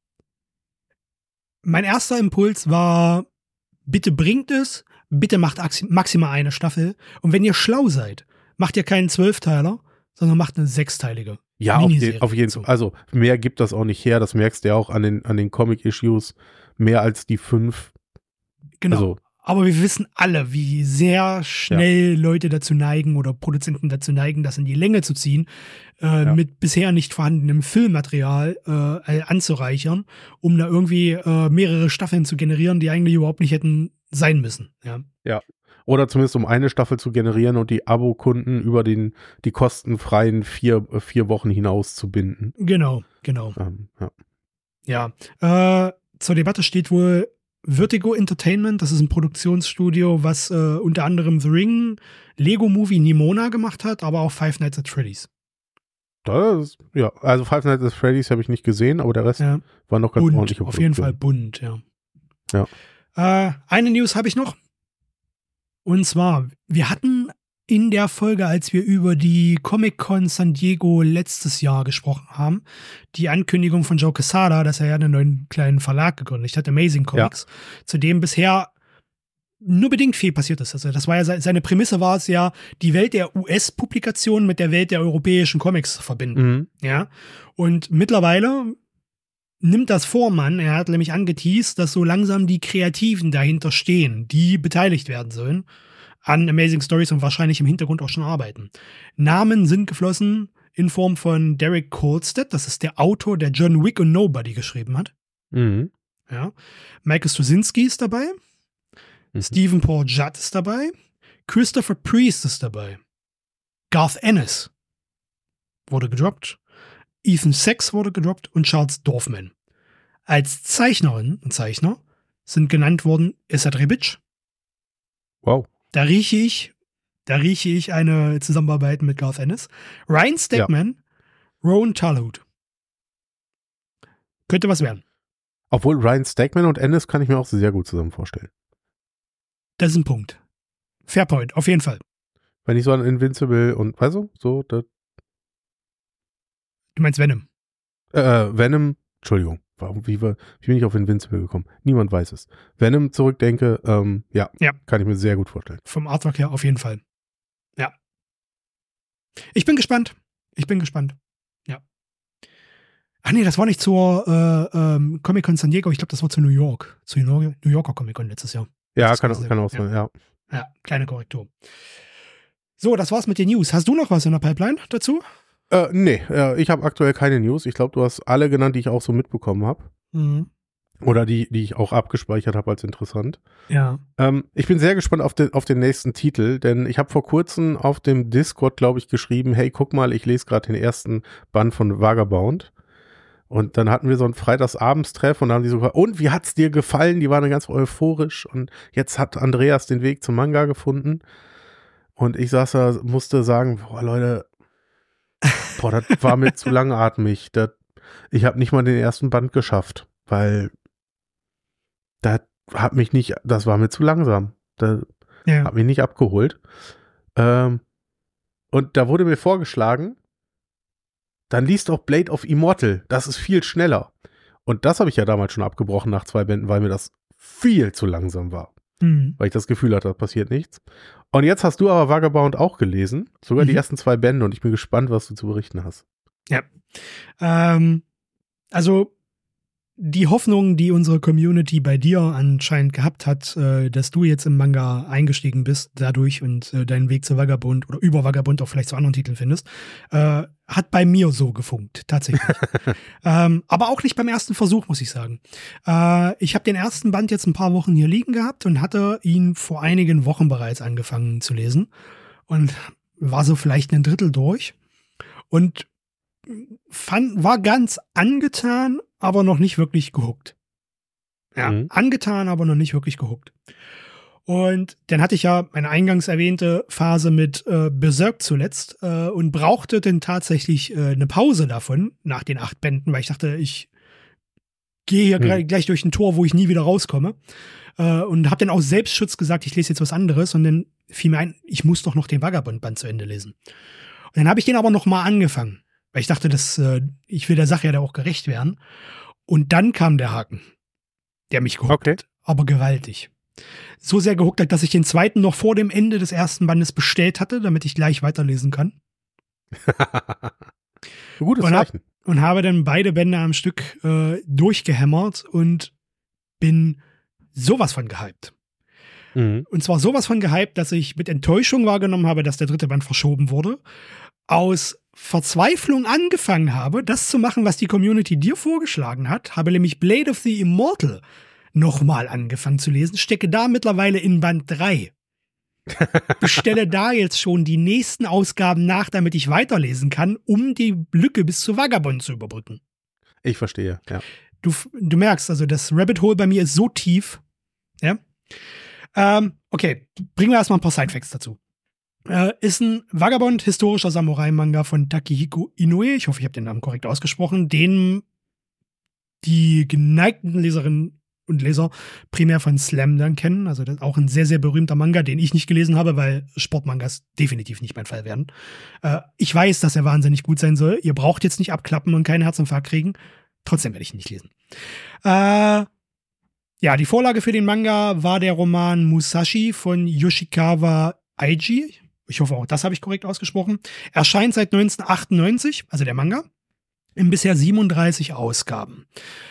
Mein erster Impuls war, bitte bringt es, bitte macht maximal eine Staffel. Und wenn ihr schlau seid, macht ihr keinen 12-Teiler, sondern macht eine 6-teilige. Ja, auf jeden Fall. Also mehr gibt das auch nicht her. Das merkst du ja auch an den Comic-Issues. Mehr als die 5. Genau. Also, aber wir wissen alle, wie sehr schnell Leute dazu neigen oder Produzenten dazu neigen, das in die Länge zu ziehen, mit bisher nicht vorhandenem Filmmaterial anzureichern, um da irgendwie mehrere Staffeln zu generieren, die eigentlich überhaupt nicht hätten sein müssen. Ja. Oder zumindest um eine Staffel zu generieren und die Abokunden über die kostenfreien 4 Wochen hinaus zu binden. Genau. Zur Debatte steht wohl Vertigo Entertainment, das ist ein Produktionsstudio, was unter anderem The Ring, Lego Movie Nimona gemacht hat, aber auch Five Nights at Freddy's. Ja, also Five Nights at Freddy's habe ich nicht gesehen, aber der Rest war noch ganz ordentlich. Auf jeden Fall bunt, ja. Ja. Eine News habe ich noch. Und zwar, wir hatten in der Folge, als wir über die Comic-Con San Diego letztes Jahr gesprochen haben, die Ankündigung von Joe Quesada, dass er ja einen neuen kleinen Verlag gegründet hat, Amazing Comics, zu dem bisher nur bedingt viel passiert ist. Also das war ja seine Prämisse, war es ja, die Welt der US-Publikationen mit der Welt der europäischen Comics verbinden. Ja. Und mittlerweile nimmt das Vormann, er hat nämlich angeteased, dass so langsam die Kreativen dahinter stehen, die beteiligt werden sollen an Amazing Stories und wahrscheinlich im Hintergrund auch schon arbeiten. Namen sind geflossen in Form von Derek Kolstad, das ist der Autor, der John Wick und Nobody geschrieben hat. Ja. Michael Straczynski ist dabei. Stephen Paul Judd ist dabei. Christopher Priest ist dabei. Garth Ennis wurde gedroppt. Ethan Sachs wurde gedroppt und Charles Dorfman. Als Zeichnerin und Zeichner sind genannt worden Esad Ribic. Wow. Da rieche ich eine Zusammenarbeit mit Garth Ennis. Ryan Stegman, Rowan Talhoud. Könnte was werden. Obwohl Ryan Stegman und Ennis kann ich mir auch sehr gut zusammen vorstellen. Das ist ein Punkt. Fair point, auf jeden Fall. Wenn ich so an Invincible und, weißt du, so, das. Du meinst Venom? Venom, Entschuldigung, wie bin ich auf Invincible gekommen? Niemand weiß es. Venom zurückdenke, kann ich mir sehr gut vorstellen. Vom Artwork her auf jeden Fall. Ja. Ich bin gespannt. Ja. Ach nee, das war nicht zur Comic-Con San Diego, ich glaube, das war zu New York. Zur New Yorker Comic-Con letztes Jahr. Ja, kann auch sein, ja. Ja, kleine Korrektur. So, das war's mit den News. Hast du noch was in der Pipeline dazu? Nee, ich habe aktuell keine News. Ich glaube, du hast alle genannt, die ich auch so mitbekommen habe. Oder die ich auch abgespeichert habe als interessant. Ja. Ich bin sehr gespannt auf den nächsten Titel, denn ich habe vor kurzem auf dem Discord, glaube ich, geschrieben, hey, guck mal, ich lese gerade den ersten Band von Vagabond. Und dann hatten wir so einen Freitagsabendstreff und dann haben die so gesagt, und wie hat's dir gefallen? Die waren ganz euphorisch und jetzt hat Andreas den Weg zum Manga gefunden. Und ich saß da, musste sagen, boah, Leute, das war mir zu langatmig. Ich habe nicht mal den ersten Band geschafft, weil das war mir zu langsam. Das hat mich nicht abgeholt. Und da wurde mir vorgeschlagen, dann liest doch Blade of Immortal. Das ist viel schneller. Und das habe ich ja damals schon abgebrochen nach 2 Bänden, weil mir das viel zu langsam war. Weil ich das Gefühl hatte, da passiert nichts. Und jetzt hast du aber Vagabond auch gelesen. Sogar die ersten 2 Bände. Und ich bin gespannt, was du zu berichten hast. Ja. Also die Hoffnung, die unsere Community bei dir anscheinend gehabt hat, dass du jetzt im Manga eingestiegen bist dadurch und deinen Weg zu Vagabond oder über Vagabond auch vielleicht zu anderen Titeln findest, hat bei mir so gefunkt, tatsächlich. Aber auch nicht beim ersten Versuch, muss ich sagen. Ich habe den ersten Band jetzt ein paar Wochen hier liegen gehabt und hatte ihn vor einigen Wochen bereits angefangen zu lesen und war so vielleicht ein Drittel durch und war ganz angetan, aber noch nicht wirklich gehuckt. Ja, angetan, aber noch nicht wirklich gehuckt. Und dann hatte ich ja meine eingangs erwähnte Phase mit Berserk zuletzt und brauchte dann tatsächlich eine Pause davon nach den 8 Bänden, weil ich dachte, ich gehe hier gleich durch ein Tor, wo ich nie wieder rauskomme. Und habe dann aus Selbstschutz gesagt, ich lese jetzt was anderes und dann fiel mir ein, ich muss doch noch den Vagabond-Band zu Ende lesen. Und dann habe ich den aber noch mal angefangen. Weil ich dachte, ich will der Sache ja da auch gerecht werden. Und dann kam der Haken, der mich gehuckt hat, aber gewaltig. So sehr gehuckt hat, dass ich den zweiten noch vor dem Ende des ersten Bandes bestellt hatte, damit ich gleich weiterlesen kann. Gutes Zeichen. Und habe dann beide Bände am Stück durchgehämmert und bin sowas von gehypt. Und zwar sowas von gehypt, dass ich mit Enttäuschung wahrgenommen habe, dass der 3. Band verschoben wurde. Aus Verzweiflung angefangen habe, das zu machen, was die Community dir vorgeschlagen hat, habe nämlich Blade of the Immortal nochmal angefangen zu lesen, stecke da mittlerweile in Band 3. Bestelle da jetzt schon die nächsten Ausgaben nach, damit ich weiterlesen kann, um die Lücke bis zu Vagabond zu überbrücken. Ich verstehe, ja. Du merkst, also das Rabbit Hole bei mir ist so tief. Ja. Okay, bringen wir erstmal ein paar Sidefacts dazu. Ist ein Vagabond, historischer Samurai-Manga von Takehiko Inoue. Ich hoffe, ich habe den Namen korrekt ausgesprochen. Den die geneigten Leserinnen und Leser primär von Slam dann kennen. Also das ist auch ein sehr, sehr berühmter Manga, den ich nicht gelesen habe, weil Sportmangas definitiv nicht mein Fall werden. Ich weiß, dass er wahnsinnig gut sein soll. Ihr braucht jetzt nicht abklappen und keinen Herzinfarkt kriegen. Trotzdem werde ich ihn nicht lesen. Ja, die Vorlage für den Manga war der Roman Musashi von Yoshikawa Eiji. Ich hoffe, auch das habe ich korrekt ausgesprochen. Erscheint seit 1998, also der Manga, in bisher 37 Ausgaben.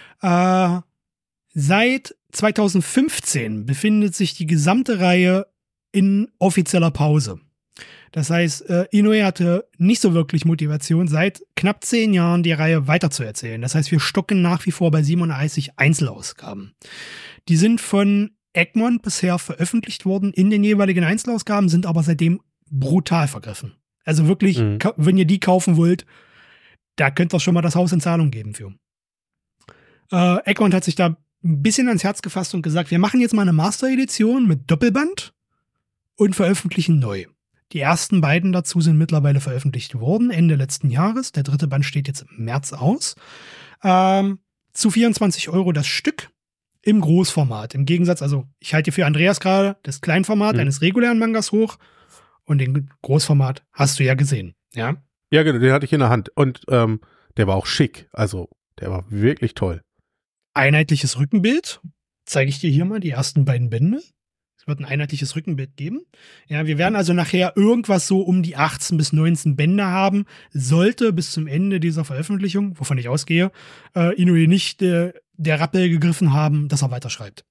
Seit 2015 befindet sich die gesamte Reihe in offizieller Pause. Das heißt, Inoue hatte nicht so wirklich Motivation, seit knapp 10 Jahren die Reihe weiterzuerzählen. Das heißt, wir stocken nach wie vor bei 37 Einzelausgaben. Die sind von Egmont bisher veröffentlicht worden in den jeweiligen Einzelausgaben, sind aber seitdem brutal vergriffen. Also wirklich, wenn ihr die kaufen wollt, da könnt ihr schon mal das Haus in Zahlung geben für. Egmont hat sich da ein bisschen ans Herz gefasst und gesagt, wir machen jetzt mal eine Master-Edition mit Doppelband und veröffentlichen neu. Die ersten beiden dazu sind mittlerweile veröffentlicht worden, Ende letzten Jahres. Der 3. Band steht jetzt im März aus. Zu 24 € das Stück im Großformat. Im Gegensatz, also ich halte für Andreas gerade das Kleinformat eines regulären Mangas hoch und den Großformat hast du ja gesehen. Ja, ja, genau, den hatte ich in der Hand. Und der war auch schick. Also der war wirklich toll. Einheitliches Rückenbild. Zeige ich dir hier mal die ersten beiden Bände. Es wird ein einheitliches Rückenbild geben. Ja, wir werden also nachher irgendwas so um die 18 bis 19 Bände haben. Sollte bis zum Ende dieser Veröffentlichung, wovon ich ausgehe, Inoue nicht der Rappel gegriffen haben, dass er weiterschreibt.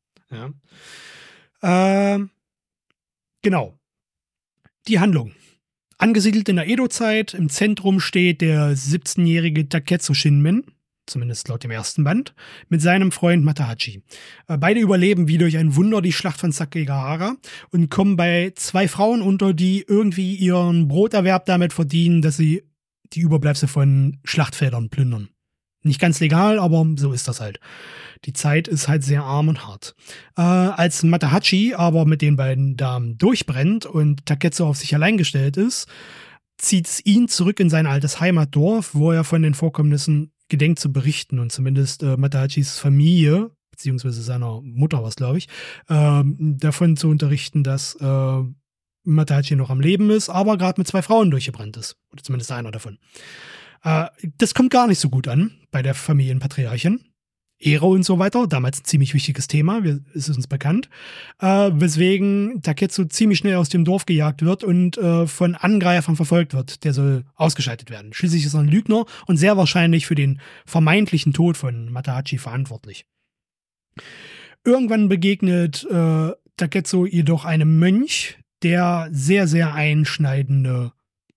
Ja. Genau. Die Handlung. Angesiedelt in der Edo-Zeit, im Zentrum steht der 17-jährige Taketsu Shinmen, zumindest laut dem ersten Band, mit seinem Freund Matahachi. Beide überleben wie durch ein Wunder die Schlacht von Sekigahara und kommen bei 2 Frauen unter, die irgendwie ihren Broterwerb damit verdienen, dass sie die Überbleibsel von Schlachtfeldern plündern. Nicht ganz legal, aber so ist das halt. Die Zeit ist halt sehr arm und hart. Als Matahachi aber mit den beiden Damen durchbrennt und Taketsu auf sich allein gestellt ist, zieht es ihn zurück in sein altes Heimatdorf, wo er von den Vorkommnissen gedenkt zu berichten und zumindest Matahachis Familie, beziehungsweise seiner Mutter was, glaube ich, davon zu unterrichten, dass Matahachi noch am Leben ist, aber gerade mit 2 Frauen durchgebrannt ist. Oder zumindest einer davon. Das kommt gar nicht so gut an bei der Familienpatriarchin. Ehre und so weiter, damals ein ziemlich wichtiges Thema, ist uns bekannt, weswegen Taketsu ziemlich schnell aus dem Dorf gejagt wird und von Angreifern verfolgt wird. Der soll ausgeschaltet werden. Schließlich ist er ein Lügner und sehr wahrscheinlich für den vermeintlichen Tod von Matahachi verantwortlich. Irgendwann begegnet Taketsu jedoch einem Mönch, der sehr, sehr einschneidende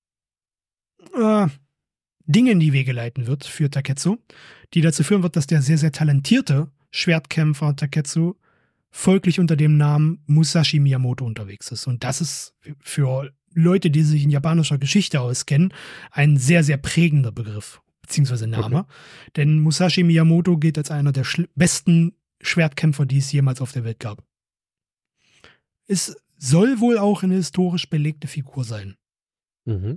Dinge in die Wege leiten wird für Taketsu, die dazu führen wird, dass der sehr, sehr talentierte Schwertkämpfer Taketsu folglich unter dem Namen Musashi Miyamoto unterwegs ist. Und das ist für Leute, die sich in japanischer Geschichte auskennen, ein sehr, sehr prägender Begriff, beziehungsweise Name. Okay. Denn Musashi Miyamoto gilt als einer der besten Schwertkämpfer, die es jemals auf der Welt gab. Es soll wohl auch eine historisch belegte Figur sein. Mhm.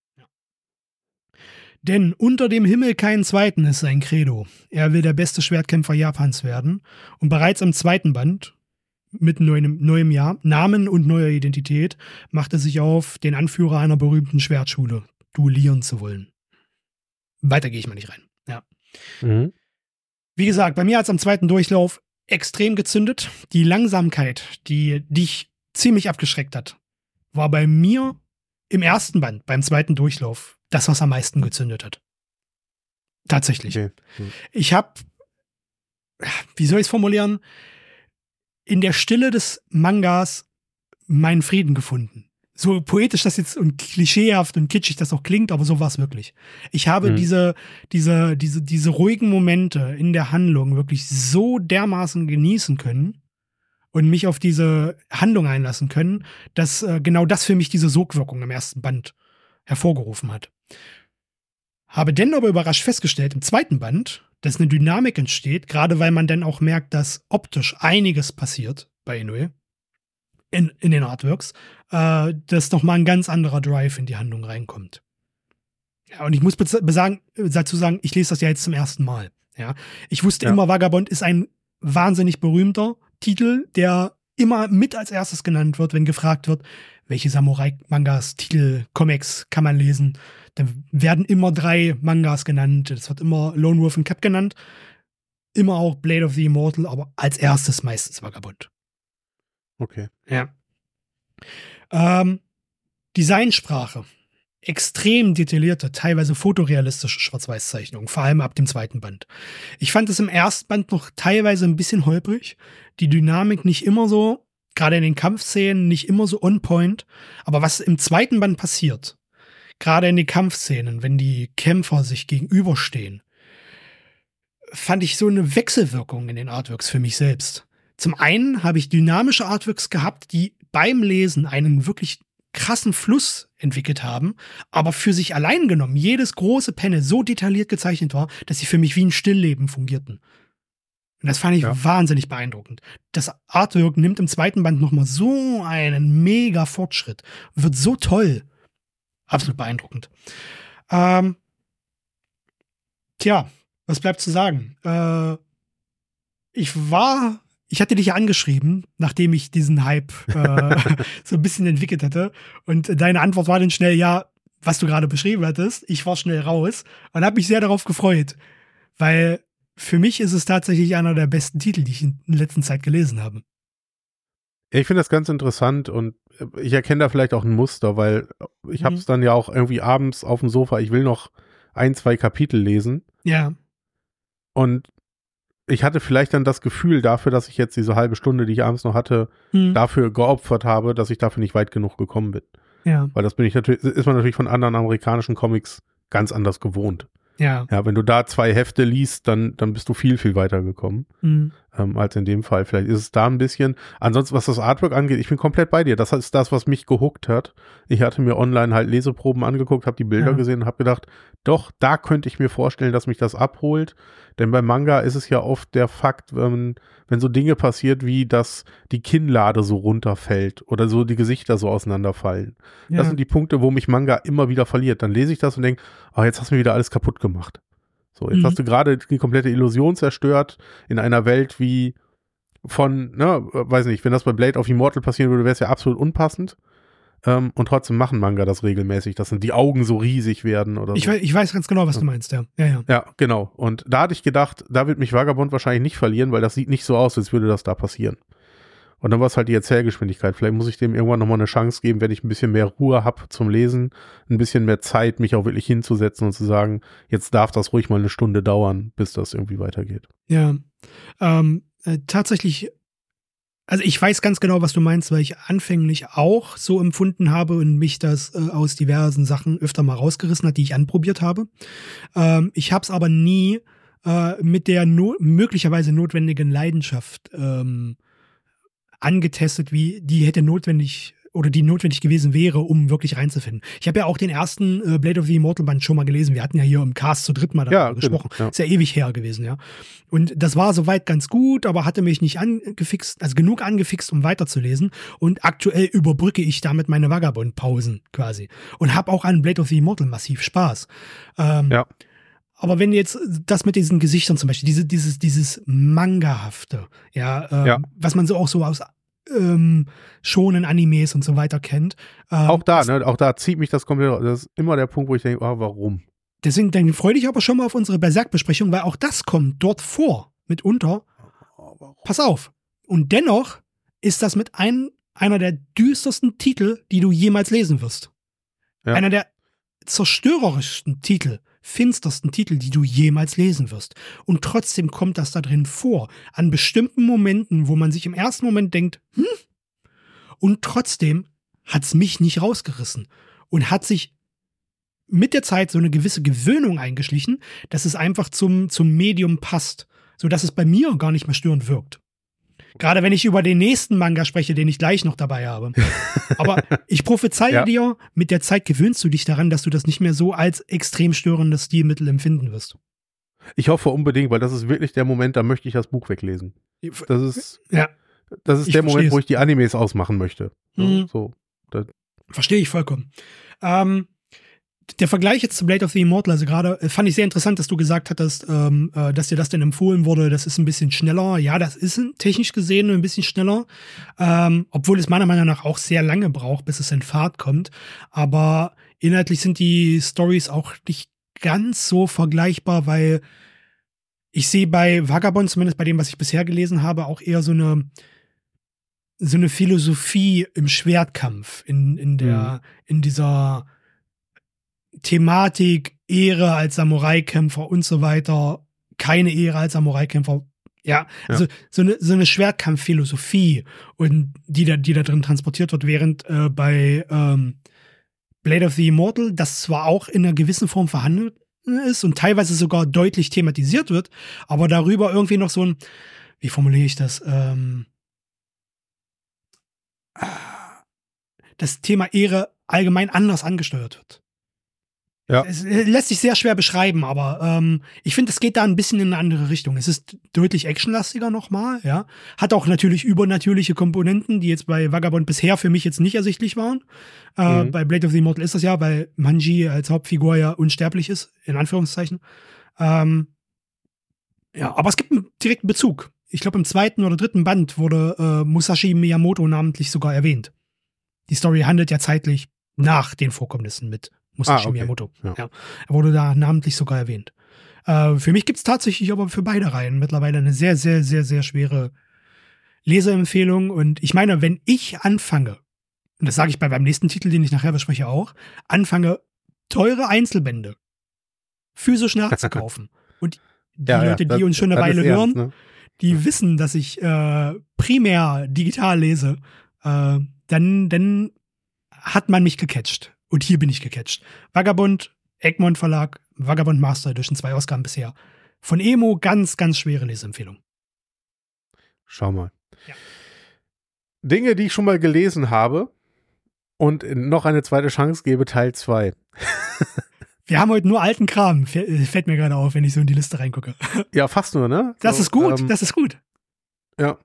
Denn unter dem Himmel keinen Zweiten ist sein Credo. Er will der beste Schwertkämpfer Japans werden. Und bereits im 2. Band, mit neuem Jahr, Namen und neuer Identität, macht er sich auf, den Anführer einer berühmten Schwertschule duellieren zu wollen. Weiter gehe ich mal nicht rein. Ja. Mhm. Wie gesagt, bei mir hat es am 2. Durchlauf extrem gezündet. Die Langsamkeit, die dich ziemlich abgeschreckt hat, war bei mir im 1. Band, beim 2. Durchlauf, das, was am meisten gezündet hat. Tatsächlich. Okay. Ich habe, wie soll ich es formulieren, in der Stille des Mangas meinen Frieden gefunden. So poetisch das jetzt und klischeehaft und kitschig das auch klingt, aber so war es wirklich. Ich habe diese ruhigen Momente in der Handlung wirklich so dermaßen genießen können und mich auf diese Handlung einlassen können, dass genau das für mich diese Sogwirkung im 1. Band hervorgerufen hat. Habe dann aber überrascht festgestellt im 2. Band, dass eine Dynamik entsteht, gerade weil man dann auch merkt, dass optisch einiges passiert bei Inoue. in den Artworks, dass nochmal ein ganz anderer Drive in die Handlung reinkommt. Ja, und ich muss dazu sagen, ich lese das ja jetzt zum ersten Mal. Ja, ich wusste immer, Vagabond ist ein wahnsinnig berühmter Titel, der immer mit als erstes genannt wird, wenn gefragt wird, welche Samurai-Mangas, Titel, Comics kann man lesen. Dann werden immer 3 Mangas genannt. Es wird immer Lone Wolf and Cap genannt. Immer auch Blade of the Immortal, aber als erstes meistens Vagabond. Okay. Ja. Designsprache. Extrem detaillierte, teilweise fotorealistische Schwarz-Weiß-Zeichnungen, vor allem ab dem 2. Band. Ich fand es im 1. Band noch teilweise ein bisschen holprig. Die Dynamik nicht immer so, gerade in den Kampfszenen, nicht immer so on point. Aber was im 2. Band passiert, gerade in den Kampfszenen, wenn die Kämpfer sich gegenüberstehen, fand ich so eine Wechselwirkung in den Artworks für mich selbst. Zum einen habe ich dynamische Artworks gehabt, die beim Lesen einen wirklich krassen Fluss entwickelt haben, aber für sich allein genommen jedes große Panel so detailliert gezeichnet war, dass sie für mich wie ein Stillleben fungierten. Und das fand ich wahnsinnig beeindruckend. Das Artwork nimmt im 2. Band nochmal so einen mega Fortschritt. Wird so toll. Absolut beeindruckend. Tja, was bleibt zu sagen? Ich hatte dich ja angeschrieben, nachdem ich diesen Hype so ein bisschen entwickelt hatte. Und deine Antwort war dann schnell, ja, was du gerade beschrieben hattest. Ich war schnell raus und habe mich sehr darauf gefreut. Weil für mich ist es tatsächlich einer der besten Titel, die ich in letzter Zeit gelesen habe. Ich finde das ganz interessant und ich erkenne da vielleicht auch ein Muster, weil ich habe es dann ja auch irgendwie abends auf dem Sofa, ich will noch 1, 2 Kapitel lesen. Ja. Und ich hatte vielleicht dann das Gefühl dafür, dass ich jetzt diese halbe Stunde, die ich abends noch hatte, dafür geopfert habe, dass ich dafür nicht weit genug gekommen bin. Ja. Weil das ist man natürlich von anderen amerikanischen Comics ganz anders gewohnt. Ja. Ja, wenn du da 2 Hefte liest, dann bist du viel, viel weiter gekommen als in dem Fall. Vielleicht ist es da ein bisschen. Ansonsten, was das Artwork angeht, ich bin komplett bei dir. Das ist das, was mich gehuckt hat. Ich hatte mir online halt Leseproben angeguckt, habe die Bilder gesehen und habe gedacht, doch, da könnte ich mir vorstellen, dass mich das abholt. Denn beim Manga ist es ja oft der Fakt, wenn so Dinge passiert, wie dass die Kinnlade so runterfällt oder so die Gesichter so auseinanderfallen. Ja. Das sind die Punkte, wo mich Manga immer wieder verliert. Dann lese ich das und denke, jetzt hast du mir wieder alles kaputt gemacht. So, jetzt hast du gerade die komplette Illusion zerstört in einer Welt wie von, weiß nicht, wenn das bei Blade of Immortal passieren würde, wäre es ja absolut unpassend. Und trotzdem machen Manga das regelmäßig, dass die Augen so riesig werden oder so. Ich weiß ganz genau, was du meinst, ja. Ja, genau. Und da hatte ich gedacht, da wird mich Vagabond wahrscheinlich nicht verlieren, weil das sieht nicht so aus, als würde das da passieren. Und dann war es halt die Erzählgeschwindigkeit. Vielleicht muss ich dem irgendwann nochmal eine Chance geben, wenn ich ein bisschen mehr Ruhe habe zum Lesen, ein bisschen mehr Zeit, mich auch wirklich hinzusetzen und zu sagen, jetzt darf das ruhig mal eine Stunde dauern, bis das irgendwie weitergeht. Ja, tatsächlich, also ich weiß ganz genau, was du meinst, weil ich anfänglich auch so empfunden habe und mich das aus diversen Sachen öfter mal rausgerissen hat, die ich anprobiert habe. Ich habe es aber nie mit der möglicherweise notwendigen Leidenschaft angetestet, wie die hätte notwendig gewesen wäre, um wirklich reinzufinden. Ich habe ja auch den ersten Blade of the Immortal Band schon mal gelesen. Wir hatten ja hier im Cast zu dritt mal darüber gesprochen. Ja. Ist ja ewig her gewesen, ja. Und das war soweit ganz gut, aber hatte mich nicht genug angefixt, um weiterzulesen. Und aktuell überbrücke ich damit meine Vagabond-Pausen quasi. Und habe auch an Blade of the Immortal massiv Spaß. Ja. Aber wenn jetzt das mit diesen Gesichtern zum Beispiel, dieses Manga-hafte, was man so auch so aus schonen Animes und so weiter kennt. Auch da zieht mich das komplett, das ist immer der Punkt, wo ich denke, warum? Deswegen dann freue dich aber schon mal auf unsere Berserk-Besprechung, weil auch das kommt dort vor, mitunter. Pass auf. Und dennoch ist das mit einer der düstersten Titel, die du jemals lesen wirst. Ja. Einer der zerstörerischsten Titel, finstersten Titel, die du jemals lesen wirst. Und trotzdem kommt das da drin vor. An bestimmten Momenten, wo man sich im ersten Moment denkt, und trotzdem hat es mich nicht rausgerissen. Und hat sich mit der Zeit so eine gewisse Gewöhnung eingeschlichen, dass es einfach zum Medium passt. Sodass es bei mir gar nicht mehr störend wirkt. Gerade wenn ich über den nächsten Manga spreche, den ich gleich noch dabei habe. Aber ich prophezeie dir, mit der Zeit gewöhnst du dich daran, dass du das nicht mehr so als extrem störendes Stilmittel empfinden wirst. Ich hoffe unbedingt, weil das ist wirklich der Moment, da möchte ich das Buch weglesen. Das ist das ist Ich der Moment, versteh's. wo ich die Animes ausmachen möchte. So. Verstehe ich vollkommen. Der Vergleich jetzt zu Blade of the Immortal, also gerade fand ich sehr interessant, dass du gesagt hattest, dass dir das denn empfohlen wurde, das ist ein bisschen schneller. Ja, das ist technisch gesehen ein bisschen schneller, obwohl es meiner Meinung nach auch sehr lange braucht, bis es in Fahrt kommt. Aber inhaltlich sind die Storys auch nicht ganz so vergleichbar, weil ich sehe bei Vagabond, zumindest bei dem, was ich bisher gelesen habe, auch eher so eine Philosophie im Schwertkampf, in dieser Thematik, Ehre als Samurai-Kämpfer und so weiter, keine Ehre als Samurai-Kämpfer. Ja, also so eine Schwertkampf-Philosophie und die da drin transportiert wird, während bei Blade of the Immortal das zwar auch in einer gewissen Form vorhanden ist und teilweise sogar deutlich thematisiert wird, aber darüber irgendwie noch so ein, wie formuliere ich das, das Thema Ehre allgemein anders angesteuert wird. Ja. Es lässt sich sehr schwer beschreiben, aber ich finde, es geht da ein bisschen in eine andere Richtung. Es ist deutlich actionlastiger nochmal, ja. Hat auch natürlich übernatürliche Komponenten, die jetzt bei Vagabond bisher für mich jetzt nicht ersichtlich waren. Bei Blade of the Immortal ist das ja, weil Manji als Hauptfigur ja unsterblich ist, in Anführungszeichen. Ja, aber es gibt einen direkten Bezug. Ich glaube, im 2. oder 3. Band wurde Musashi Miyamoto namentlich sogar erwähnt. Die Story handelt ja zeitlich nach den Vorkommnissen mit Musashi Miyamoto. Ja. Er wurde da namentlich sogar erwähnt. Für mich gibt es tatsächlich aber für beide Reihen mittlerweile eine sehr, sehr, sehr, sehr schwere Leseempfehlung. Und ich meine, wenn ich anfange, und das sage ich beim nächsten Titel, den ich nachher bespreche auch, anfange, teure Einzelbände physisch nachzukaufen. Und die Leute, die uns schon eine Weile hören, ne? die wissen, dass ich primär digital lese, dann hat man mich gecatcht. Und hier bin ich gecatcht. Vagabond, Egmont Verlag, Vagabond Master Edition, 2 Ausgaben bisher. Von Emo, ganz, ganz schwere Leseempfehlung. Schau mal. Ja. Dinge, die ich schon mal gelesen habe und noch eine zweite Chance gebe, Teil 2. Wir haben heute nur alten Kram, fällt mir gerade auf, wenn ich so in die Liste reingucke. Ja, fast nur, ne? Das ist gut, das ist gut. Ja.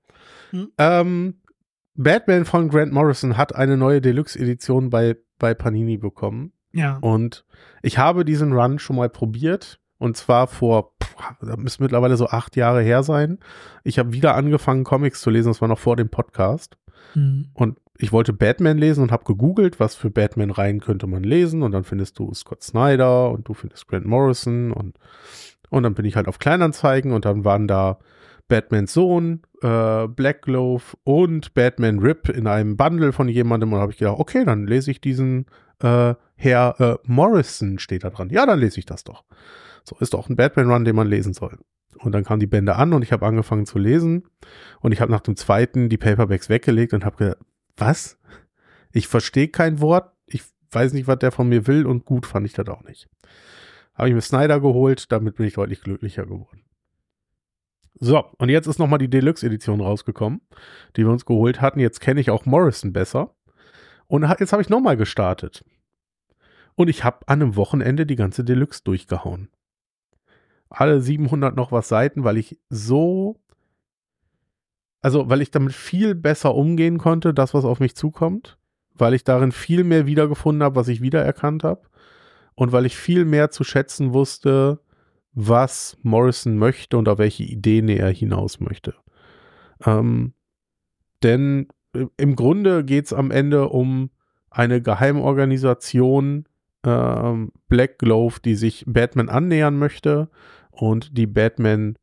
Batman von Grant Morrison hat eine neue Deluxe-Edition bei Panini bekommen. Ja. Und ich habe diesen Run schon mal probiert. Und zwar das müsste mittlerweile so 8 Jahre her sein. Ich habe wieder angefangen, Comics zu lesen. Das war noch vor dem Podcast. Und ich wollte Batman lesen und habe gegoogelt, was für Batman-Reihen könnte man lesen. Und dann findest du Scott Snyder und du findest Grant Morrison. Und dann bin ich halt auf Kleinanzeigen und dann waren da Batmans Sohn, Black Glove und Batman Rip in einem Bundle von jemandem. Und da habe ich gedacht, okay, dann lese ich diesen Herr Morrison steht da dran. Ja, dann lese ich das doch. So, ist doch ein Batman-Run, den man lesen soll. Und dann kamen die Bände an und ich habe angefangen zu lesen. Und ich habe nach dem 2. die Paperbacks weggelegt und habe gedacht, was? Ich verstehe kein Wort. Ich weiß nicht, was der von mir will und gut fand ich das auch nicht. Habe ich mir Snyder geholt, damit bin ich deutlich glücklicher geworden. So, und jetzt ist nochmal die Deluxe-Edition rausgekommen, die wir uns geholt hatten. Jetzt kenne ich auch Morrison besser. Und jetzt habe ich nochmal gestartet. Und ich habe an einem Wochenende die ganze Deluxe durchgehauen. Alle 700 noch was Seiten, weil ich damit viel besser umgehen konnte, das, was auf mich zukommt. Weil ich darin viel mehr wiedergefunden habe, was ich wiedererkannt habe. Und weil ich viel mehr zu schätzen wusste, was Morrison möchte und auf welche Ideen er hinaus möchte. Denn im Grunde geht es am Ende um eine Geheimorganisation, Black Glove, die sich Batman annähern möchte und die Batman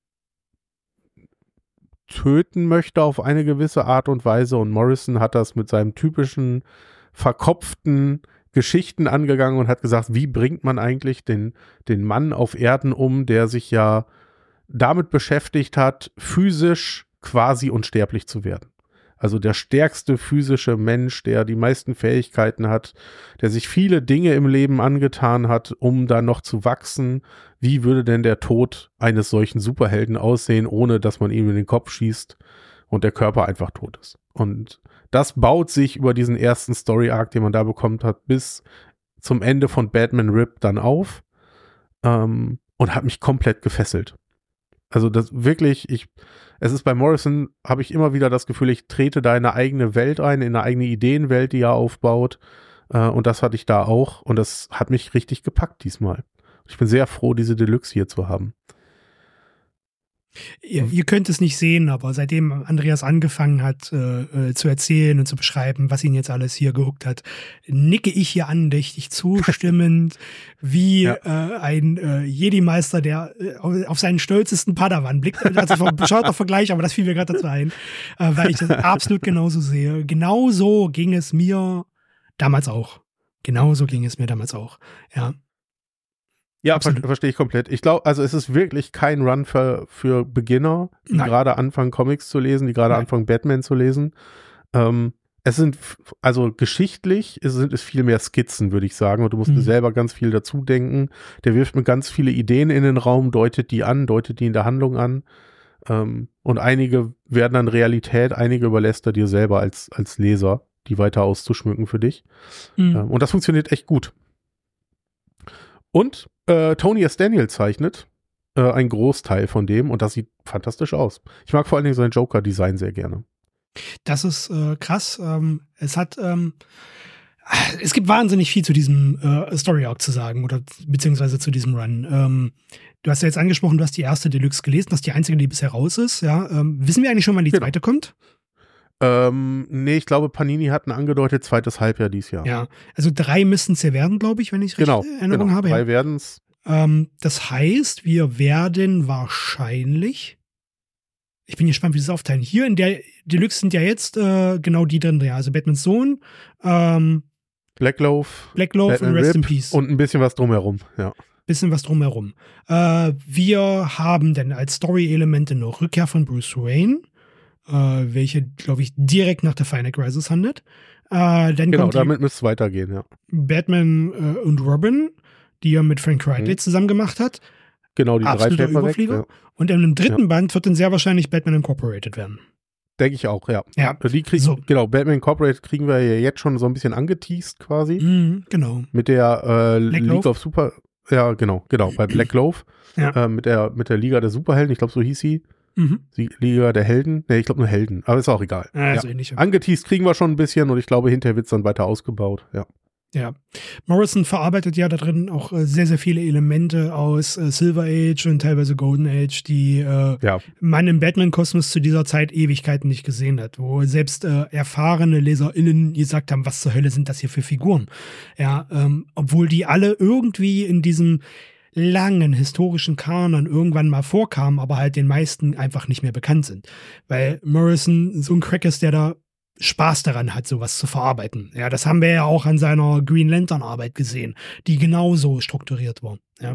töten möchte auf eine gewisse Art und Weise. Und Morrison hat das mit seinem typischen verkopften Geschichten angegangen und hat gesagt, wie bringt man eigentlich den Mann auf Erden um, der sich ja damit beschäftigt hat, physisch quasi unsterblich zu werden. Also der stärkste physische Mensch, der die meisten Fähigkeiten hat, der sich viele Dinge im Leben angetan hat, um da noch zu wachsen. Wie würde denn der Tod eines solchen Superhelden aussehen, ohne dass man ihm in den Kopf schießt und der Körper einfach tot ist? Und das baut sich über diesen ersten Story-Arc, den man da bekommen hat, bis zum Ende von Batman Rip dann auf und hat mich komplett gefesselt. Also das wirklich, es ist bei Morrison, habe ich immer wieder das Gefühl, ich trete da in eine eigene Welt ein, in eine eigene Ideenwelt, die er aufbaut. Und das hatte ich da auch. Und das hat mich richtig gepackt diesmal. Ich bin sehr froh, diese Deluxe hier zu haben. Ihr könnt es nicht sehen, aber seitdem Andreas angefangen hat zu erzählen und zu beschreiben, was ihn jetzt alles hier gehuckt hat, nicke ich hier andächtig zustimmend, wie ein Jedi-Meister, der auf seinen stolzesten Padawan blickt. Also bescheuerter Vergleich, aber das fiel mir gerade dazu ein, weil ich das absolut genauso sehe. Genauso ging es mir damals auch. Ja. Ja, verstehe ich komplett. Ich glaube, also es ist wirklich kein Run für Beginner, die gerade anfangen, Comics zu lesen, die gerade anfangen, Batman zu lesen. Es sind, also geschichtlich sind es viel mehr Skizzen, würde ich sagen. Und du musst dir selber ganz viel dazu denken. Der wirft mir ganz viele Ideen in den Raum, deutet die in der Handlung an. Und einige werden dann Realität, einige überlässt er dir selber als Leser, die weiter auszuschmücken für dich. Und das funktioniert echt gut. Und Tony S. Daniel zeichnet einen Großteil von dem und das sieht fantastisch aus. Ich mag vor allen Dingen sein Joker-Design sehr gerne. Das ist krass. Es gibt wahnsinnig viel zu diesem Story-Arc zu sagen oder beziehungsweise zu diesem Run. Du hast ja jetzt angesprochen, du hast die erste Deluxe gelesen, das ist die einzige, die bisher raus ist. Ja? Wissen wir eigentlich schon, wann die zweite kommt? Nee, ich glaube, Panini hatten angedeutet, zweites Halbjahr dieses Jahr. Ja, also 3 müssten es ja werden, glaube ich, wenn ich richtig Erinnerung habe. 3 werden es. Das heißt, wir werden wahrscheinlich, ich bin gespannt, wie sie es aufteilen. Hier in der Deluxe sind ja jetzt genau die drin, ja, also Batmans Sohn, Black Glove und Rest in Peace. Und ein bisschen was drumherum, ja. Wir haben dann als Story-Elemente noch Rückkehr von Bruce Wayne, welche, glaube ich, direkt nach der Final Crisis handelt. Dann kommt damit müsste es weitergehen, ja. Batman und Robin, die er mit Frank Riley zusammen gemacht hat. Genau, die 3 Überflieger. Ja. Und in einem dritten Band wird dann sehr wahrscheinlich Batman Incorporated werden. Denke ich auch, ja. Genau, Batman Incorporated kriegen wir ja jetzt schon so ein bisschen angeteased quasi. Genau. Mit der League of Super, ja, genau, bei Black Glove. Mit der Liga der Superhelden, ich glaube, so hieß sie. Die Liga der Helden. Ne, ich glaube nur Helden, aber ist auch egal. Also ähnlich. Angeteased kriegen wir schon ein bisschen und ich glaube, hinterher wird es dann weiter ausgebaut, ja. Ja, Morrison verarbeitet ja da drin auch sehr, sehr viele Elemente aus Silver Age und teilweise Golden Age, die man im Batman-Kosmos zu dieser Zeit Ewigkeiten nicht gesehen hat, wo selbst erfahrene LeserInnen gesagt haben, was zur Hölle sind das hier für Figuren? Ja, obwohl die alle irgendwie in diesem langen historischen Kanon irgendwann mal vorkamen, aber halt den meisten einfach nicht mehr bekannt sind. Weil Morrison so ein Crack ist, der da Spaß daran hat, sowas zu verarbeiten. Ja, das haben wir ja auch an seiner Green Lantern Arbeit gesehen, die genauso strukturiert war. Ja.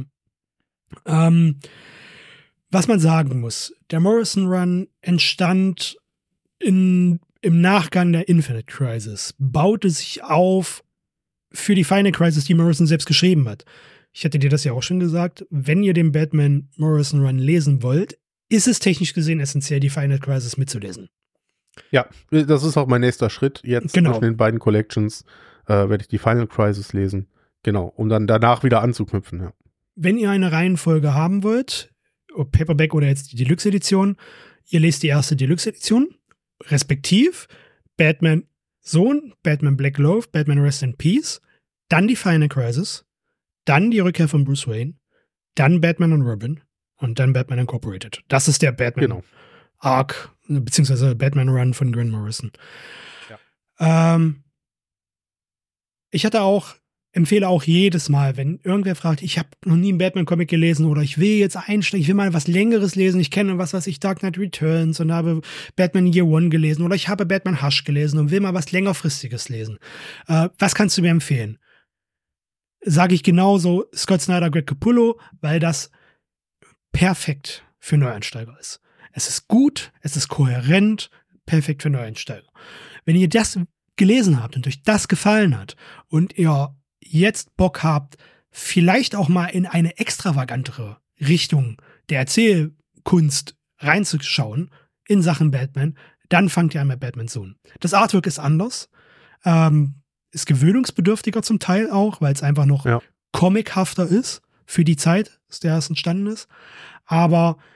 Was man sagen muss, der Morrison Run entstand im Nachgang der Infinite Crisis, baute sich auf für die Final Crisis, die Morrison selbst geschrieben hat. Ich hatte dir das ja auch schon gesagt, wenn ihr den Batman Morrison Run lesen wollt, ist es technisch gesehen essentiell, die Final Crisis mitzulesen. Ja, das ist auch mein nächster Schritt. Jetzt zwischen den beiden Collections werde ich die Final Crisis lesen. Genau, um dann danach wieder anzuknüpfen. Ja. Wenn ihr eine Reihenfolge haben wollt, ob Paperback oder jetzt die Deluxe-Edition, ihr lest die erste Deluxe-Edition, respektiv Batman Sohn, Batman Black Glove, Batman Rest in Peace, dann die Final Crisis, dann die Rückkehr von Bruce Wayne, dann Batman und Robin und dann Batman Incorporated. Das ist der Batman Arc, beziehungsweise Batman Run von Grant Morrison. Ja. Ich empfehle auch jedes Mal, wenn irgendwer fragt, ich habe noch nie einen Batman-Comic gelesen oder ich will jetzt einsteigen, ich will mal was Längeres lesen, ich kenne was weiß ich, Dark Knight Returns und habe Batman Year One gelesen oder ich habe Batman Hush gelesen und will mal was längerfristiges lesen. Was kannst du mir empfehlen? Sage ich genauso Scott Snyder, Greg Capullo, weil das perfekt für Neueinsteiger ist. Es ist gut, es ist kohärent, perfekt für Neueinsteiger. Wenn ihr das gelesen habt und euch das gefallen hat und ihr jetzt Bock habt, vielleicht auch mal in eine extravagantere Richtung der Erzählkunst reinzuschauen in Sachen Batman, dann fangt ihr an mit Batman Sohn. Das Artwork ist anders, ist gewöhnungsbedürftiger zum Teil auch, weil es einfach noch comichafter ist für die Zeit, aus der es entstanden ist. Aber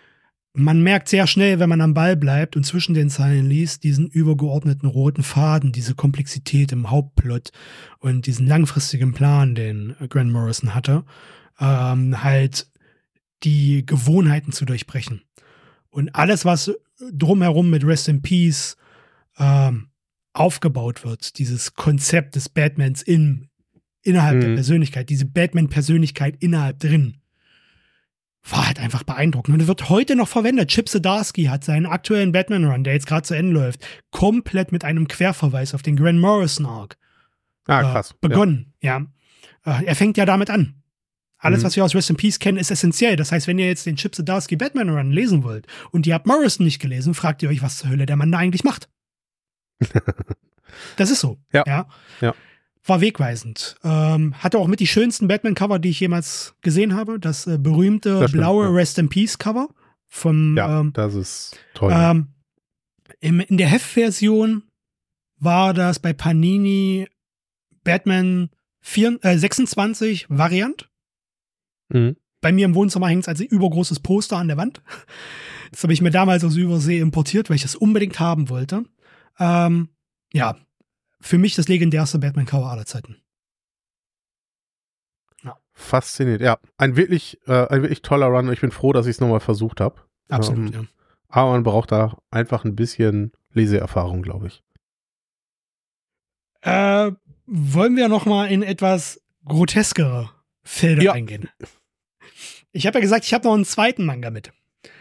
man merkt sehr schnell, wenn man am Ball bleibt und zwischen den Zeilen liest, diesen übergeordneten roten Faden, diese Komplexität im Hauptplot und diesen langfristigen Plan, den Grant Morrison hatte, halt die Gewohnheiten zu durchbrechen. Und alles, was drumherum mit Rest in Peace aufgebaut wird, dieses Konzept des Batmans innerhalb der Persönlichkeit, diese Batman-Persönlichkeit innerhalb drin, war halt einfach beeindruckend. Und es wird heute noch verwendet. Chip Zdarsky hat seinen aktuellen Batman-Run, der jetzt gerade zu Ende läuft, komplett mit einem Querverweis auf den Grant Morrison-Arc krass. begonnen. Ja. Er fängt ja damit an. Alles, was wir aus Rest in Peace kennen, ist essentiell. Das heißt, wenn ihr jetzt den Chip Zdarsky Batman-Run lesen wollt und ihr habt Morrison nicht gelesen, fragt ihr euch, was zur Hölle der Mann da eigentlich macht. Das ist so. Ja. War wegweisend. Hatte auch mit die schönsten Batman-Cover, die ich jemals gesehen habe. Das berühmte blaue Rest in Peace-Cover vom. Das ist toll. In der Heftversion war das bei Panini Batman 26 Variant. Bei mir im Wohnzimmer hängt es als übergroßes Poster an der Wand. Das habe ich mir damals aus Übersee importiert, weil ich das unbedingt haben wollte. Für mich das legendärste Batman-Cover aller Zeiten. Ja. Faszinierend. Ja, ein wirklich toller Run. Ich bin froh, dass ich es nochmal versucht habe. Absolut, ja. Aber man braucht da einfach ein bisschen Leseerfahrung, glaube ich. Wollen wir nochmal in etwas groteskere Felder eingehen? Ich habe ja gesagt, ich habe noch einen zweiten Manga mit.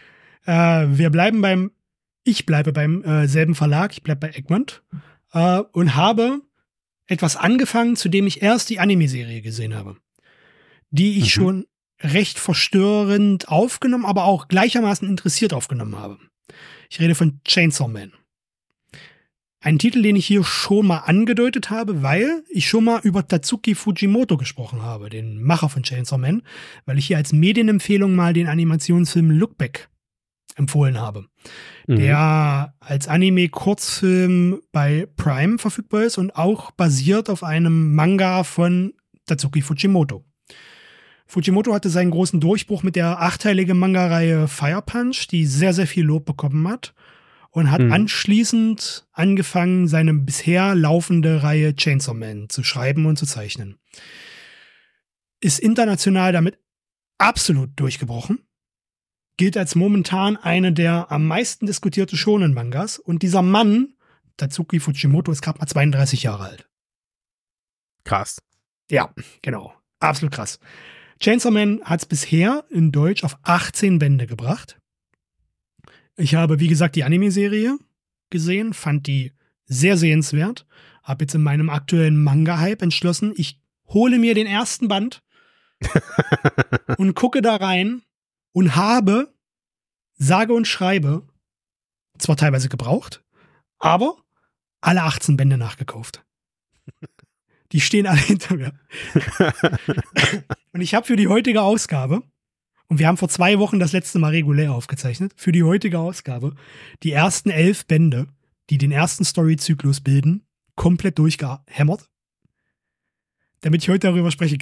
Ich bleibe beim selben Verlag, ich bleibe bei Egmont. Und habe etwas angefangen, zu dem ich erst die Anime-Serie gesehen habe. Die ich schon recht verstörend aufgenommen, aber auch gleichermaßen interessiert aufgenommen habe. Ich rede von Chainsaw Man. Ein Titel, den ich hier schon mal angedeutet habe, weil ich schon mal über Tatsuki Fujimoto gesprochen habe, den Macher von Chainsaw Man, weil ich hier als Medienempfehlung mal den Animationsfilm Look Back empfohlen habe, der als Anime-Kurzfilm bei Prime verfügbar ist und auch basiert auf einem Manga von Tatsuki Fujimoto. Fujimoto hatte seinen großen Durchbruch mit der 8-teiligen Manga-Reihe Fire Punch, die sehr, sehr viel Lob bekommen hat und hat anschließend angefangen, seine bisher laufende Reihe Chainsaw Man zu schreiben und zu zeichnen. Ist international damit absolut durchgebrochen. Gilt als momentan eine der am meisten diskutierte Shonen-Mangas. Und dieser Mann, Tatsuki Fujimoto, ist gerade mal 32 Jahre alt. Krass. Ja, genau. Absolut krass. Chainsaw Man hat es bisher in Deutsch auf 18 Bände gebracht. Ich habe, wie gesagt, die Anime-Serie gesehen, fand die sehr sehenswert. Habe jetzt in meinem aktuellen Manga-Hype entschlossen, ich hole mir den ersten Band und gucke da rein. Und habe, sage und schreibe, zwar teilweise gebraucht, aber alle 18 Bände nachgekauft. Die stehen alle hinter mir. Und ich habe für die heutige Ausgabe, und wir haben vor 2 Wochen das letzte Mal regulär aufgezeichnet, für die heutige Ausgabe die ersten 11 Bände, die den ersten Story-Zyklus bilden, komplett durchgehämmert, damit ich heute darüber sprechen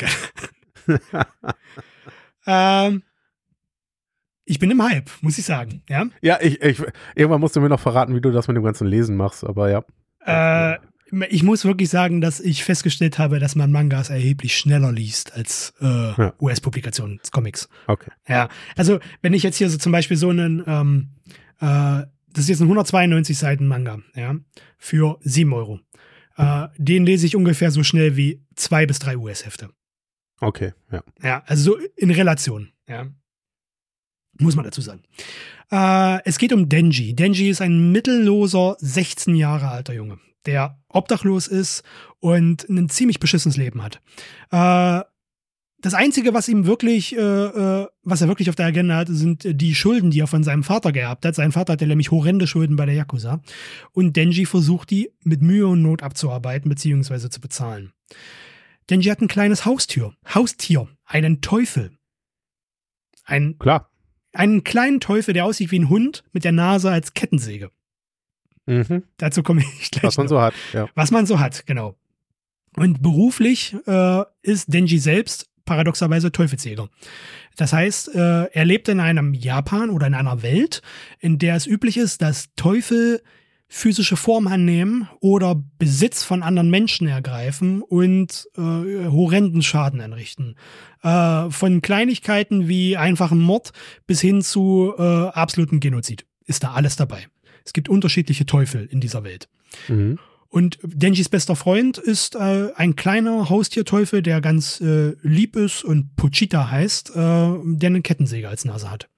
kann. Ich bin im Hype, muss ich sagen. Ja, irgendwann musst du mir noch verraten, wie du das mit dem ganzen Lesen machst, aber ja. Ich muss wirklich sagen, dass ich festgestellt habe, dass man Mangas erheblich schneller liest als US-Publikationen, Comics. Okay. Ja, also wenn ich jetzt hier so zum Beispiel so einen, das ist jetzt ein 192 Seiten Manga, ja, für 7 Euro. Den lese ich ungefähr so schnell wie 2 bis 3 US-Hefte. Okay, ja. Ja, also so in Relation, ja. Muss man dazu sagen. Es geht um Denji. Denji ist ein mittelloser, 16 Jahre alter Junge, der obdachlos ist und ein ziemlich beschissenes Leben hat. Das Einzige, was ihm wirklich, was er wirklich auf der Agenda hat, sind die Schulden, die er von seinem Vater geerbt hat. Sein Vater hatte nämlich horrende Schulden bei der Yakuza. Und Denji versucht, die mit Mühe und Not abzuarbeiten bzw. zu bezahlen. Denji hat ein kleines Haustier, einen Teufel. Klar. Einen kleinen Teufel, der aussieht wie ein Hund mit der Nase als Kettensäge. Dazu komme ich gleich. Was man so hat, ja. Was man so hat, genau. Und beruflich ist Denji selbst paradoxerweise Teufelsjäger. Das heißt, er lebt in einem Japan oder in einer Welt, in der es üblich ist, dass Teufel physische Form annehmen oder Besitz von anderen Menschen ergreifen und horrenden Schaden anrichten. Von Kleinigkeiten wie einfachen Mord bis hin zu absoluten Genozid ist da alles dabei. Es gibt unterschiedliche Teufel in dieser Welt. Mhm. Und Denjis bester Freund ist ein kleiner Haustierteufel, der ganz lieb ist und Pochita heißt, der einen Kettensäger als Nase hat.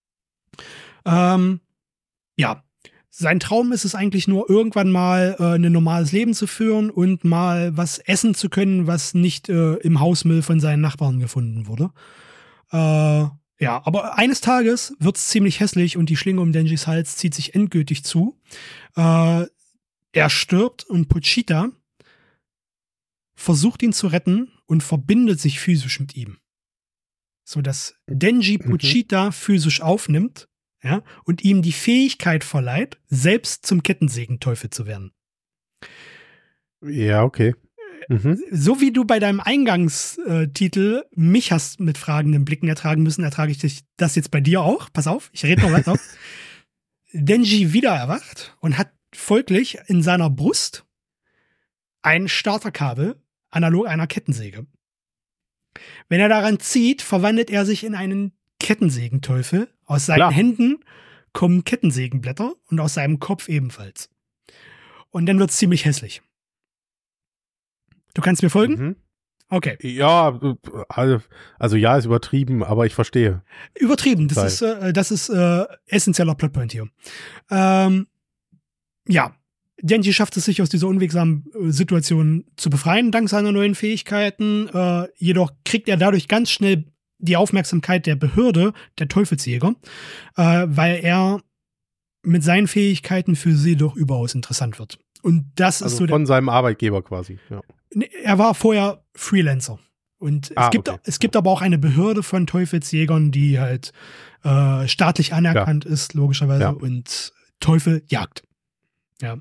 Ja, sein Traum ist es eigentlich nur, irgendwann mal ein normales Leben zu führen und mal was essen zu können, was nicht im Hausmüll von seinen Nachbarn gefunden wurde. Ja, aber eines Tages wird es ziemlich hässlich und die Schlinge um Denjis Hals zieht sich endgültig zu. Er stirbt und Pochita versucht ihn zu retten und verbindet sich physisch mit ihm. Sodass Denji Pochita physisch aufnimmt, ja, und ihm die Fähigkeit verleiht, selbst zum Kettensägenteufel zu werden. Ja, okay. So wie du bei deinem Eingangstitel mich hast mit fragenden Blicken ertragen müssen, ertrage ich das jetzt bei dir auch. Pass auf, ich rede noch weiter. Denji wieder erwacht und hat folglich in seiner Brust ein Starterkabel, analog einer Kettensäge. Wenn er daran zieht, verwandelt er sich in einen Kettensägenteufel. Aus seinen Händen kommen Kettensägenblätter und aus seinem Kopf ebenfalls. Und dann wird es ziemlich hässlich. Du kannst mir folgen? Mhm. Okay. Ja, also ja, ist übertrieben, aber ich verstehe. Übertrieben, das ist essentieller Plotpoint hier. Ja, Denji schafft es sich aus dieser unwegsamen Situation zu befreien, dank seiner neuen Fähigkeiten. Jedoch kriegt er dadurch ganz schnell die Aufmerksamkeit der Behörde, der Teufelsjäger, weil er mit seinen Fähigkeiten für sie doch überaus interessant wird. Und das ist so von seinem Arbeitgeber quasi, ja. Er war vorher Freelancer. Und es gibt aber auch eine Behörde von Teufelsjägern, die halt staatlich anerkannt ist, logischerweise, und Teufel jagt. Ja.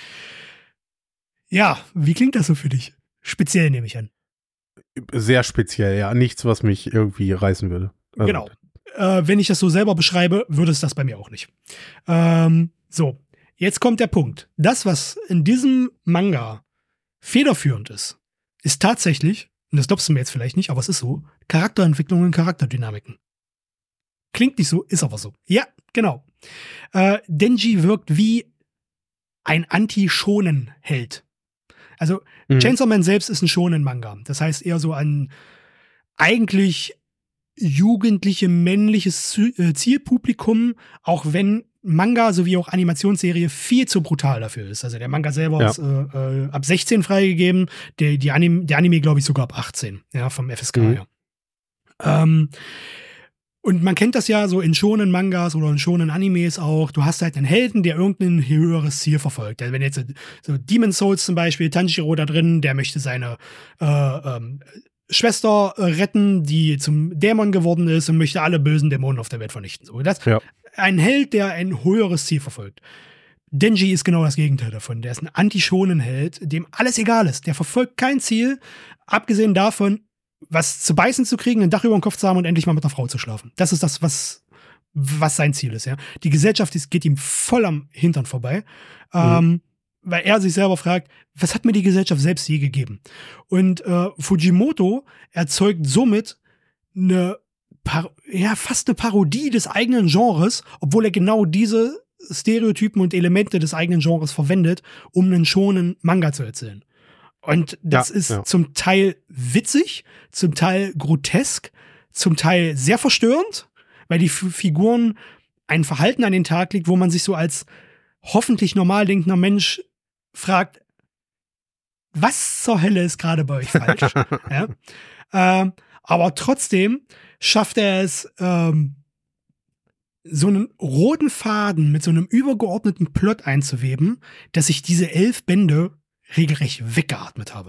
Ja, wie klingt das so für dich? Speziell nehme ich an. Sehr speziell, ja. Nichts, was mich irgendwie reißen würde. Also, genau. Wenn ich das so selber beschreibe, würde es das bei mir auch nicht. So, jetzt kommt der Punkt. Das, was in diesem Manga federführend ist tatsächlich, und das glaubst du mir jetzt vielleicht nicht, aber es ist so, Charakterentwicklung und Charakterdynamiken. Klingt nicht so, ist aber so. Ja, genau. Denji wirkt wie ein Anti-Shonen-Held. Also Chainsaw Man selbst ist ein Shonen-Manga. Das heißt eher so ein eigentlich jugendliche, männliches Zielpublikum, auch wenn Manga sowie auch Animationsserie viel zu brutal dafür ist. Also der Manga selber ist ab 16 freigegeben, der Anime glaube ich sogar ab 18, ja, vom FSK her. Und man kennt das ja so in shonen Mangas oder in shonen Animes auch. Du hast halt einen Helden, der irgendein höheres Ziel verfolgt. Also wenn jetzt so Demon's Souls zum Beispiel, Tanjiro da drin, der möchte seine Schwester retten, die zum Dämon geworden ist und möchte alle bösen Dämonen auf der Welt vernichten. So, ein Held, der ein höheres Ziel verfolgt. Denji ist genau das Gegenteil davon. Der ist ein Anti-Shonen-Held, dem alles egal ist. Der verfolgt kein Ziel, abgesehen davon, was zu beißen zu kriegen, ein Dach über dem Kopf zu haben und endlich mal mit einer Frau zu schlafen. Das ist das, was sein Ziel ist, ja. Die Gesellschaft geht ihm voll am Hintern vorbei, weil er sich selber fragt, was hat mir die Gesellschaft selbst je gegeben? Und Fujimoto erzeugt somit fast eine Parodie des eigenen Genres, obwohl er genau diese Stereotypen und Elemente des eigenen Genres verwendet, um einen schonen Manga zu erzählen. Und das ist zum Teil witzig, zum Teil grotesk, zum Teil sehr verstörend, weil die Figuren ein Verhalten an den Tag legt, wo man sich so als hoffentlich normal denkender Mensch fragt, was zur Hölle ist gerade bei euch falsch? Aber trotzdem schafft er es, so einen roten Faden mit so einem übergeordneten Plot einzuweben, dass ich diese 11 Bände regelrecht weggeatmet habe.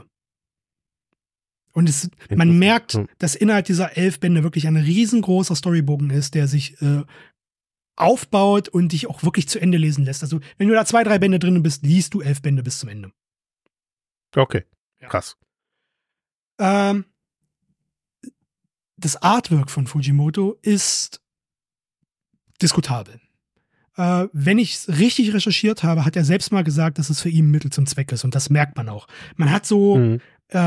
Und man merkt, dass innerhalb dieser 11 Bände wirklich ein riesengroßer Storybogen ist, der sich aufbaut und dich auch wirklich zu Ende lesen lässt. Also, wenn du da 2, 3 Bände drin bist, liest du 11 Bände bis zum Ende. Okay, krass. das Artwork von Fujimoto ist diskutabel. Wenn ich es richtig recherchiert habe, hat er selbst mal gesagt, dass es für ihn Mittel zum Zweck ist. Und das merkt man auch. Man hat so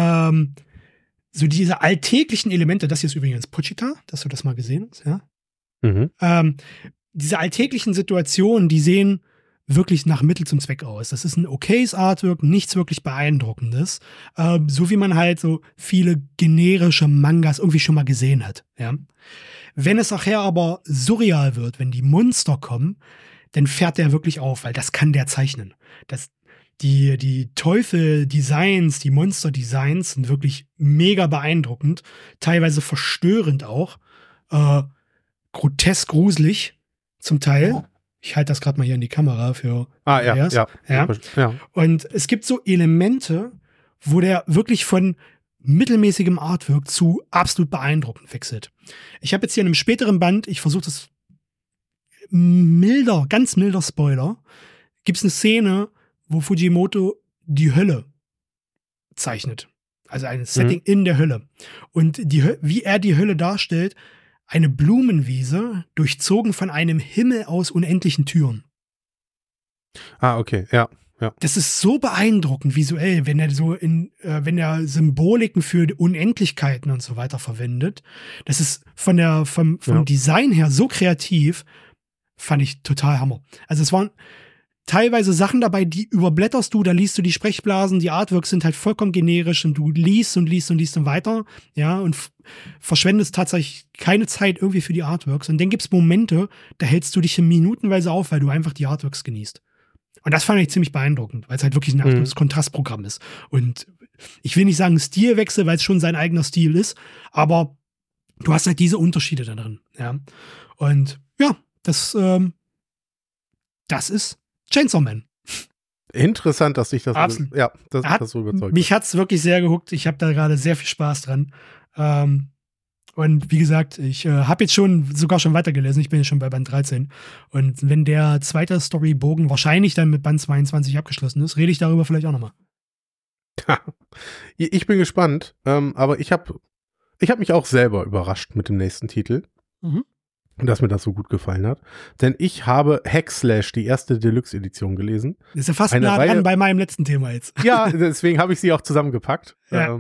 diese alltäglichen Elemente, das hier ist übrigens Pochita, dass du das mal gesehen hast, ja. Diese alltäglichen Situationen, die sehen wirklich nach Mittel zum Zweck aus. Das ist ein okayes Artwork, nichts wirklich Beeindruckendes. So wie man halt so viele generische Mangas irgendwie schon mal gesehen hat, ja. Wenn es nachher aber surreal wird, wenn die Monster kommen, dann fährt der wirklich auf, weil das kann der zeichnen. Die Teufel-Designs, die Monster-Designs sind wirklich mega beeindruckend, teilweise verstörend auch, grotesk gruselig zum Teil. Ich halte das gerade mal hier in die Kamera für ja. Und es gibt so Elemente, wo der wirklich von mittelmäßigem Artwork zu absolut beeindruckend wechselt. Ich habe jetzt hier in einem späteren Band, ich versuche das ganz milder Spoiler, gibt es eine Szene, wo Fujimoto die Hölle zeichnet. Also ein Setting in der Hölle. Und wie er die Hölle darstellt, eine Blumenwiese, durchzogen von einem Himmel aus unendlichen Türen. Okay, ja. Das ist so beeindruckend visuell, wenn er wenn er Symboliken für Unendlichkeiten und so weiter verwendet. Das ist vom Design her so kreativ, fand ich total Hammer. Also es waren teilweise Sachen dabei, die überblätterst du, da liest du die Sprechblasen, die Artworks sind halt vollkommen generisch und du liest und weiter, ja, und verschwendest tatsächlich keine Zeit irgendwie für die Artworks. Und dann gibt's Momente, da hältst du dich minutenweise auf, weil du einfach die Artworks genießt. Und das fand ich ziemlich beeindruckend, weil es halt wirklich ein absolutes Kontrastprogramm ist. Und ich will nicht sagen Stilwechsel, weil es schon sein eigener Stil ist, aber du hast halt diese Unterschiede da drin, ja. Und ja, das ist Chainsaw Man. Interessant, dass dich das Absolut. das so überzeugt. Mich hat's wirklich sehr gehuckt. Ich habe da gerade sehr viel Spaß dran. Und wie gesagt, ich habe jetzt sogar schon weitergelesen. Ich bin jetzt schon bei Band 13. Und wenn der zweite Storybogen wahrscheinlich dann mit Band 22 abgeschlossen ist, rede ich darüber vielleicht auch nochmal. Ich bin gespannt, aber ich hab mich auch selber überrascht mit dem nächsten Titel. Dass mir das so gut gefallen hat. Denn ich habe Hackslash, die erste Deluxe-Edition, gelesen. Das ist ja fast nah dran bei meinem letzten Thema jetzt. Ja, deswegen habe ich sie auch zusammengepackt. Ja.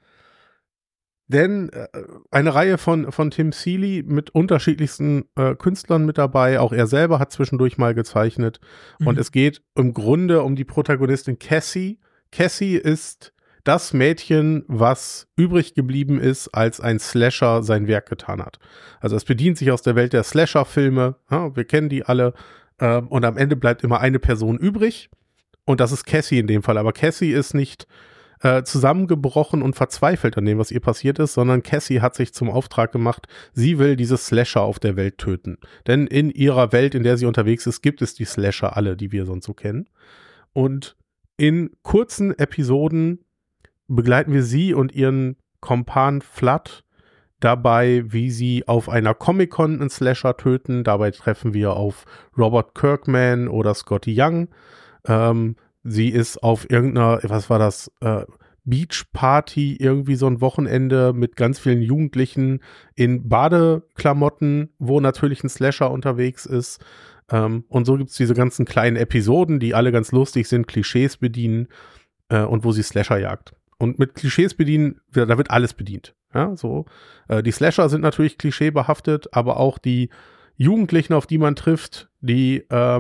Denn eine Reihe von Tim Seeley mit unterschiedlichsten Künstlern mit dabei. Auch er selber hat zwischendurch mal gezeichnet. Und es geht im Grunde um die Protagonistin Cassie. Cassie ist das Mädchen, was übrig geblieben ist, als ein Slasher sein Werk getan hat. Also es bedient sich aus der Welt der Slasher-Filme. Ja, wir kennen die alle. Und am Ende bleibt immer eine Person übrig. Und das ist Cassie in dem Fall. Aber Cassie ist nicht zusammengebrochen und verzweifelt an dem, was ihr passiert ist, sondern Cassie hat sich zum Auftrag gemacht, sie will diese Slasher auf der Welt töten. Denn in ihrer Welt, in der sie unterwegs ist, gibt es die Slasher alle, die wir sonst so kennen. Und in kurzen Episoden begleiten wir sie und ihren Kompan Flood dabei, wie sie auf einer Comic-Con einen Slasher töten. Dabei treffen wir auf Robert Kirkman oder Scotty Young. Sie ist auf irgendeiner, was war das, Beach-Party, irgendwie so ein Wochenende mit ganz vielen Jugendlichen in Badeklamotten, wo natürlich ein Slasher unterwegs ist. Und so gibt es diese ganzen kleinen Episoden, die alle ganz lustig sind, Klischees bedienen und wo sie Slasher jagt. Und mit Klischees bedienen, da wird alles bedient. Ja, so. Die Slasher sind natürlich klischeebehaftet, aber auch die Jugendlichen, auf die man trifft, die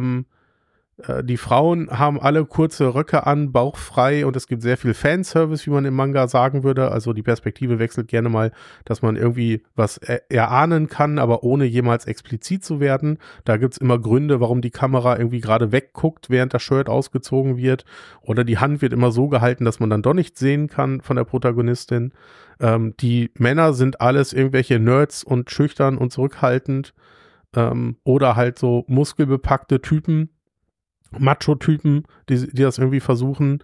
Frauen haben alle kurze Röcke an, bauchfrei, und es gibt sehr viel Fanservice, wie man im Manga sagen würde. Also die Perspektive wechselt gerne mal, dass man irgendwie was erahnen kann, aber ohne jemals explizit zu werden. Da gibt's immer Gründe, warum die Kamera irgendwie gerade wegguckt, während das Shirt ausgezogen wird. Oder die Hand wird immer so gehalten, dass man dann doch nichts sehen kann von der Protagonistin. Die Männer sind alles irgendwelche Nerds und schüchtern und zurückhaltend. Oder halt so muskelbepackte Typen, Macho-Typen, die das irgendwie versuchen.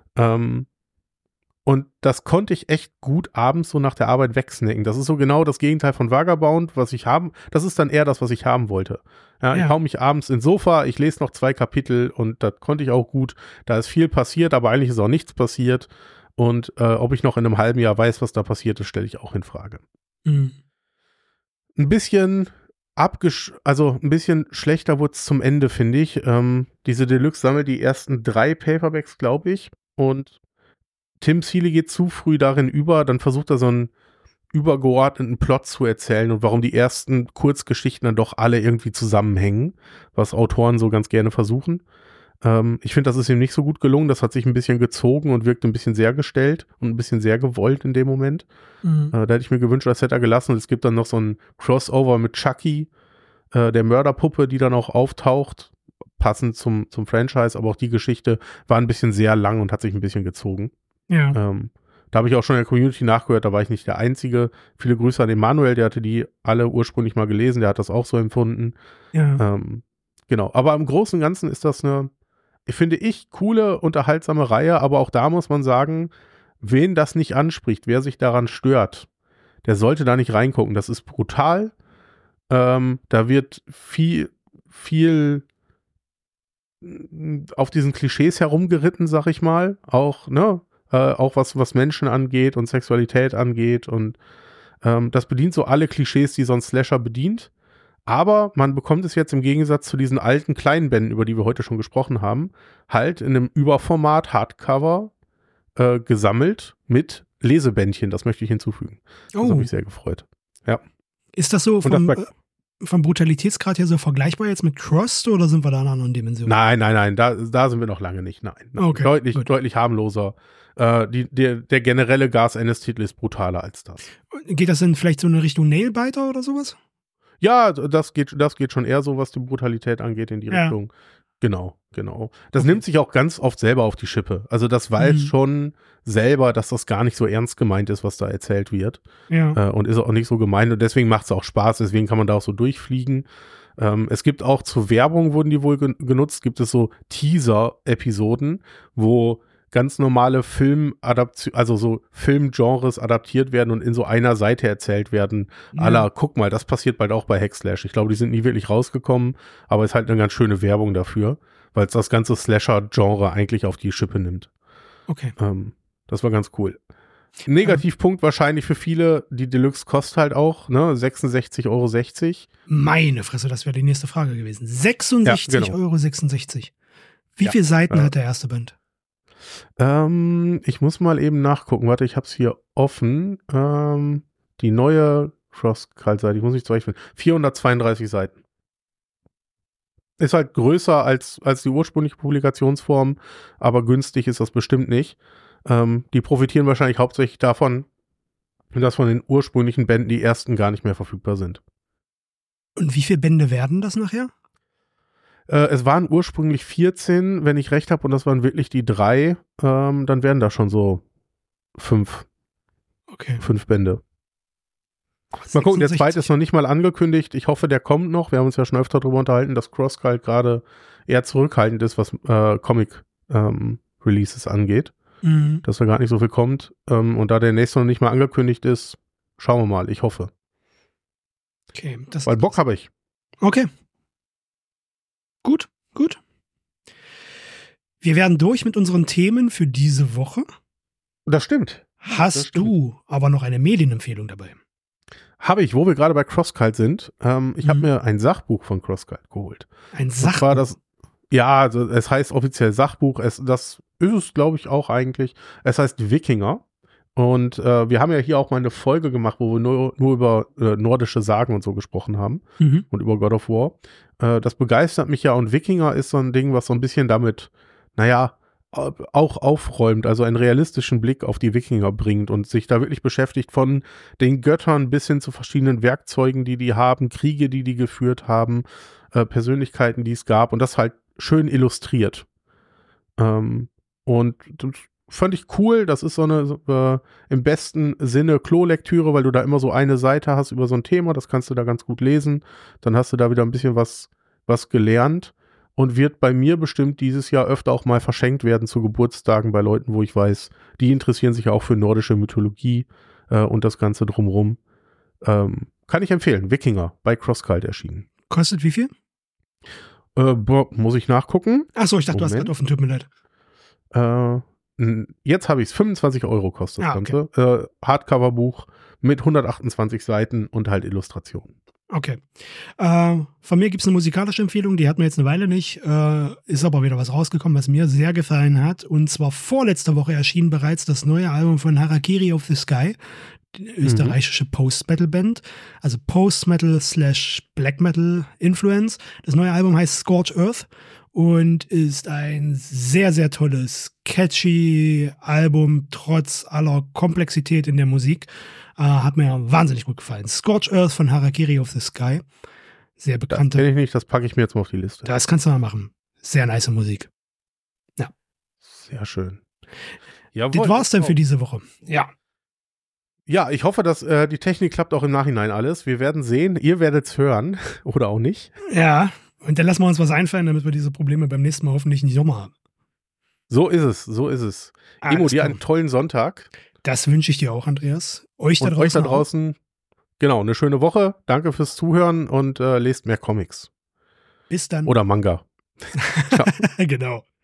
Und das konnte ich echt gut abends so nach der Arbeit wegsnacken. Das ist so genau das Gegenteil von Vagabond, was ich haben. Das ist dann eher das, was ich haben wollte. Ja. Ich hau mich abends ins Sofa, ich lese noch 2 Kapitel und das konnte ich auch gut. Da ist viel passiert, aber eigentlich ist auch nichts passiert. Und ob ich noch in einem halben Jahr weiß, was da passiert ist, stelle ich auch in Frage. ein bisschen also ein bisschen schlechter wurde es zum Ende, finde ich. Diese Deluxe sammelt die ersten 3 Paperbacks, glaube ich. Und Tim Seeley geht zu früh darin über, dann versucht er so einen übergeordneten Plot zu erzählen und warum die ersten Kurzgeschichten dann doch alle irgendwie zusammenhängen, was Autoren so ganz gerne versuchen. Ich finde, das ist ihm nicht so gut gelungen. Das hat sich ein bisschen gezogen und wirkt ein bisschen sehr gestellt und ein bisschen sehr gewollt in dem Moment. Da hätte ich mir gewünscht, das hätte er gelassen. Und es gibt dann noch so ein Crossover mit Chucky, der Mörderpuppe, die dann auch auftaucht, passend zum Franchise. Aber auch die Geschichte war ein bisschen sehr lang und hat sich ein bisschen gezogen. Ja. Da habe ich auch schon in der Community nachgehört, da war ich nicht der Einzige. Viele Grüße an den Manuel, der hatte die alle ursprünglich mal gelesen, der hat das auch so empfunden. Ja. Genau, aber im Großen und Ganzen ist das eine, finde ich, coole, unterhaltsame Reihe, aber auch da muss man sagen, wen das nicht anspricht, wer sich daran stört, der sollte da nicht reingucken. Das ist brutal. Da wird viel auf diesen Klischees herumgeritten, sag ich mal. Auch, ne? Auch was Menschen angeht und Sexualität angeht. Und das bedient so alle Klischees, die so ein Slasher bedient. Aber man bekommt es jetzt im Gegensatz zu diesen alten kleinen Bänden, über die wir heute schon gesprochen haben, halt in einem Überformat Hardcover gesammelt mit Lesebändchen. Das möchte ich hinzufügen. Das hat mich sehr gefreut. Ja. Ist das so vom Brutalitätsgrad her so vergleichbar jetzt mit Crossed oder sind wir da in einer anderen Dimension? Nein, da sind wir noch lange nicht. Nein. Okay, deutlich harmloser. Der generelle Gas-Ennis-Titel ist brutaler als das. Geht das denn vielleicht so in eine Richtung Nailbiter oder sowas? Ja, das geht schon eher so, was die Brutalität angeht, in die Richtung. Genau. Das nimmt sich auch ganz oft selber auf die Schippe. Also das weiß schon selber, dass das gar nicht so ernst gemeint ist, was da erzählt wird. Ja. Und ist auch nicht so gemeint. Und deswegen macht es auch Spaß. Deswegen kann man da auch so durchfliegen. Es gibt auch zur Werbung, wurden die wohl genutzt, gibt es so Teaser-Episoden, wo ganz normale also so Filmgenres adaptiert werden und in so einer Seite erzählt werden. Guck mal, das passiert bald auch bei Hackslash. Ich glaube, die sind nie wirklich rausgekommen, aber es ist halt eine ganz schöne Werbung dafür, weil es das ganze Slasher-Genre eigentlich auf die Schippe nimmt. Okay. Das war ganz cool. Negativpunkt wahrscheinlich für viele, die Deluxe kostet halt auch, ne, 66,60 €. Meine Fresse, das wäre die nächste Frage gewesen. 66,66 €. Wie viele Seiten hat der erste Band? Ich muss mal eben nachgucken. Warte, ich hab's hier offen. Die neue Cross-Cult-Seite, ich muss nicht zurechtfinden. 432 Seiten. Ist halt größer als die ursprüngliche Publikationsform, aber günstig ist das bestimmt nicht. Die profitieren wahrscheinlich hauptsächlich davon, dass von den ursprünglichen Bänden die ersten gar nicht mehr verfügbar sind. Und wie viele Bände werden das nachher? Es waren ursprünglich 14, wenn ich recht habe, und das waren wirklich die 3. Dann wären da schon so 5 Bände. Mal gucken, der zweite ist noch nicht mal angekündigt. Ich hoffe, der kommt noch. Wir haben uns ja schon öfter darüber unterhalten, dass CrossCult gerade eher zurückhaltend ist, was Comic-Releases angeht. Dass da gar nicht so viel kommt. Und da der nächste noch nicht mal angekündigt ist, schauen wir mal. Ich hoffe. Okay. Weil Bock habe ich. Okay. Gut. Wir werden durch mit unseren Themen für diese Woche. Das stimmt. Hast du aber noch eine Medienempfehlung dabei? Habe ich, wo wir gerade bei CrossCult sind. Ich habe mir ein Sachbuch von CrossCult geholt. Ein Sachbuch? Also es heißt offiziell Sachbuch. Das ist es, glaube ich, auch eigentlich. Es heißt Wikinger. Und wir haben ja hier auch mal eine Folge gemacht, wo wir nur über nordische Sagen und so gesprochen haben. Und über God of War. Das begeistert mich ja. Und Wikinger ist so ein Ding, was so ein bisschen damit, auch aufräumt, also einen realistischen Blick auf die Wikinger bringt und sich da wirklich beschäftigt von den Göttern bis hin zu verschiedenen Werkzeugen, die haben, Kriege, die geführt haben, Persönlichkeiten, die es gab und das halt schön illustriert. Und das fand ich cool, das ist so eine im besten Sinne Klolektüre, weil du da immer so eine Seite hast über so ein Thema, das kannst du da ganz gut lesen, dann hast du da wieder ein bisschen was gelernt. Und wird bei mir bestimmt dieses Jahr öfter auch mal verschenkt werden zu Geburtstagen bei Leuten, wo ich weiß, die interessieren sich auch für nordische Mythologie und das Ganze drumherum. Kann ich empfehlen. Wikinger bei CrossCult erschienen. Kostet wie viel? Muss ich nachgucken? Achso, ich dachte, du hast gerade offen, tut mir leid. Jetzt habe ich es. 25 € kostet das Ganze. Hardcover-Buch mit 128 Seiten und halt Illustrationen. Okay. Von mir gibt es eine musikalische Empfehlung, die hat mir jetzt eine Weile nicht, ist aber wieder was rausgekommen, was mir sehr gefallen hat. Und zwar vorletzte Woche erschien bereits das neue Album von Harakiri of the Sky, die österreichische Post-Metal-Band, also Post-Metal / Black Metal Influence. Das neue Album heißt Scorch Earth und ist ein sehr, sehr tolles, catchy Album, trotz aller Komplexität in der Musik. Hat mir wahnsinnig gut gefallen. Scorch Earth von Harakiri of the Sky. Sehr bekannte. Das kenne ich nicht, das packe ich mir jetzt mal auf die Liste. Das kannst du mal machen. Sehr nice Musik. Ja. Sehr schön. Jawohl, das war's dann für diese Woche. Ja. Ja, ich hoffe, dass die Technik klappt auch im Nachhinein alles. Wir werden sehen. Ihr werdet es hören oder auch nicht. Ja, und dann lassen wir uns was einfallen, damit wir diese Probleme beim nächsten Mal hoffentlich nicht nochmal haben. So ist es, so ist es. Emo, dir einen tollen Sonntag. Das wünsche ich dir auch, Andreas. Euch da draußen, genau, eine schöne Woche. Danke fürs Zuhören und lest mehr Comics. Bis dann. Oder Manga. Genau.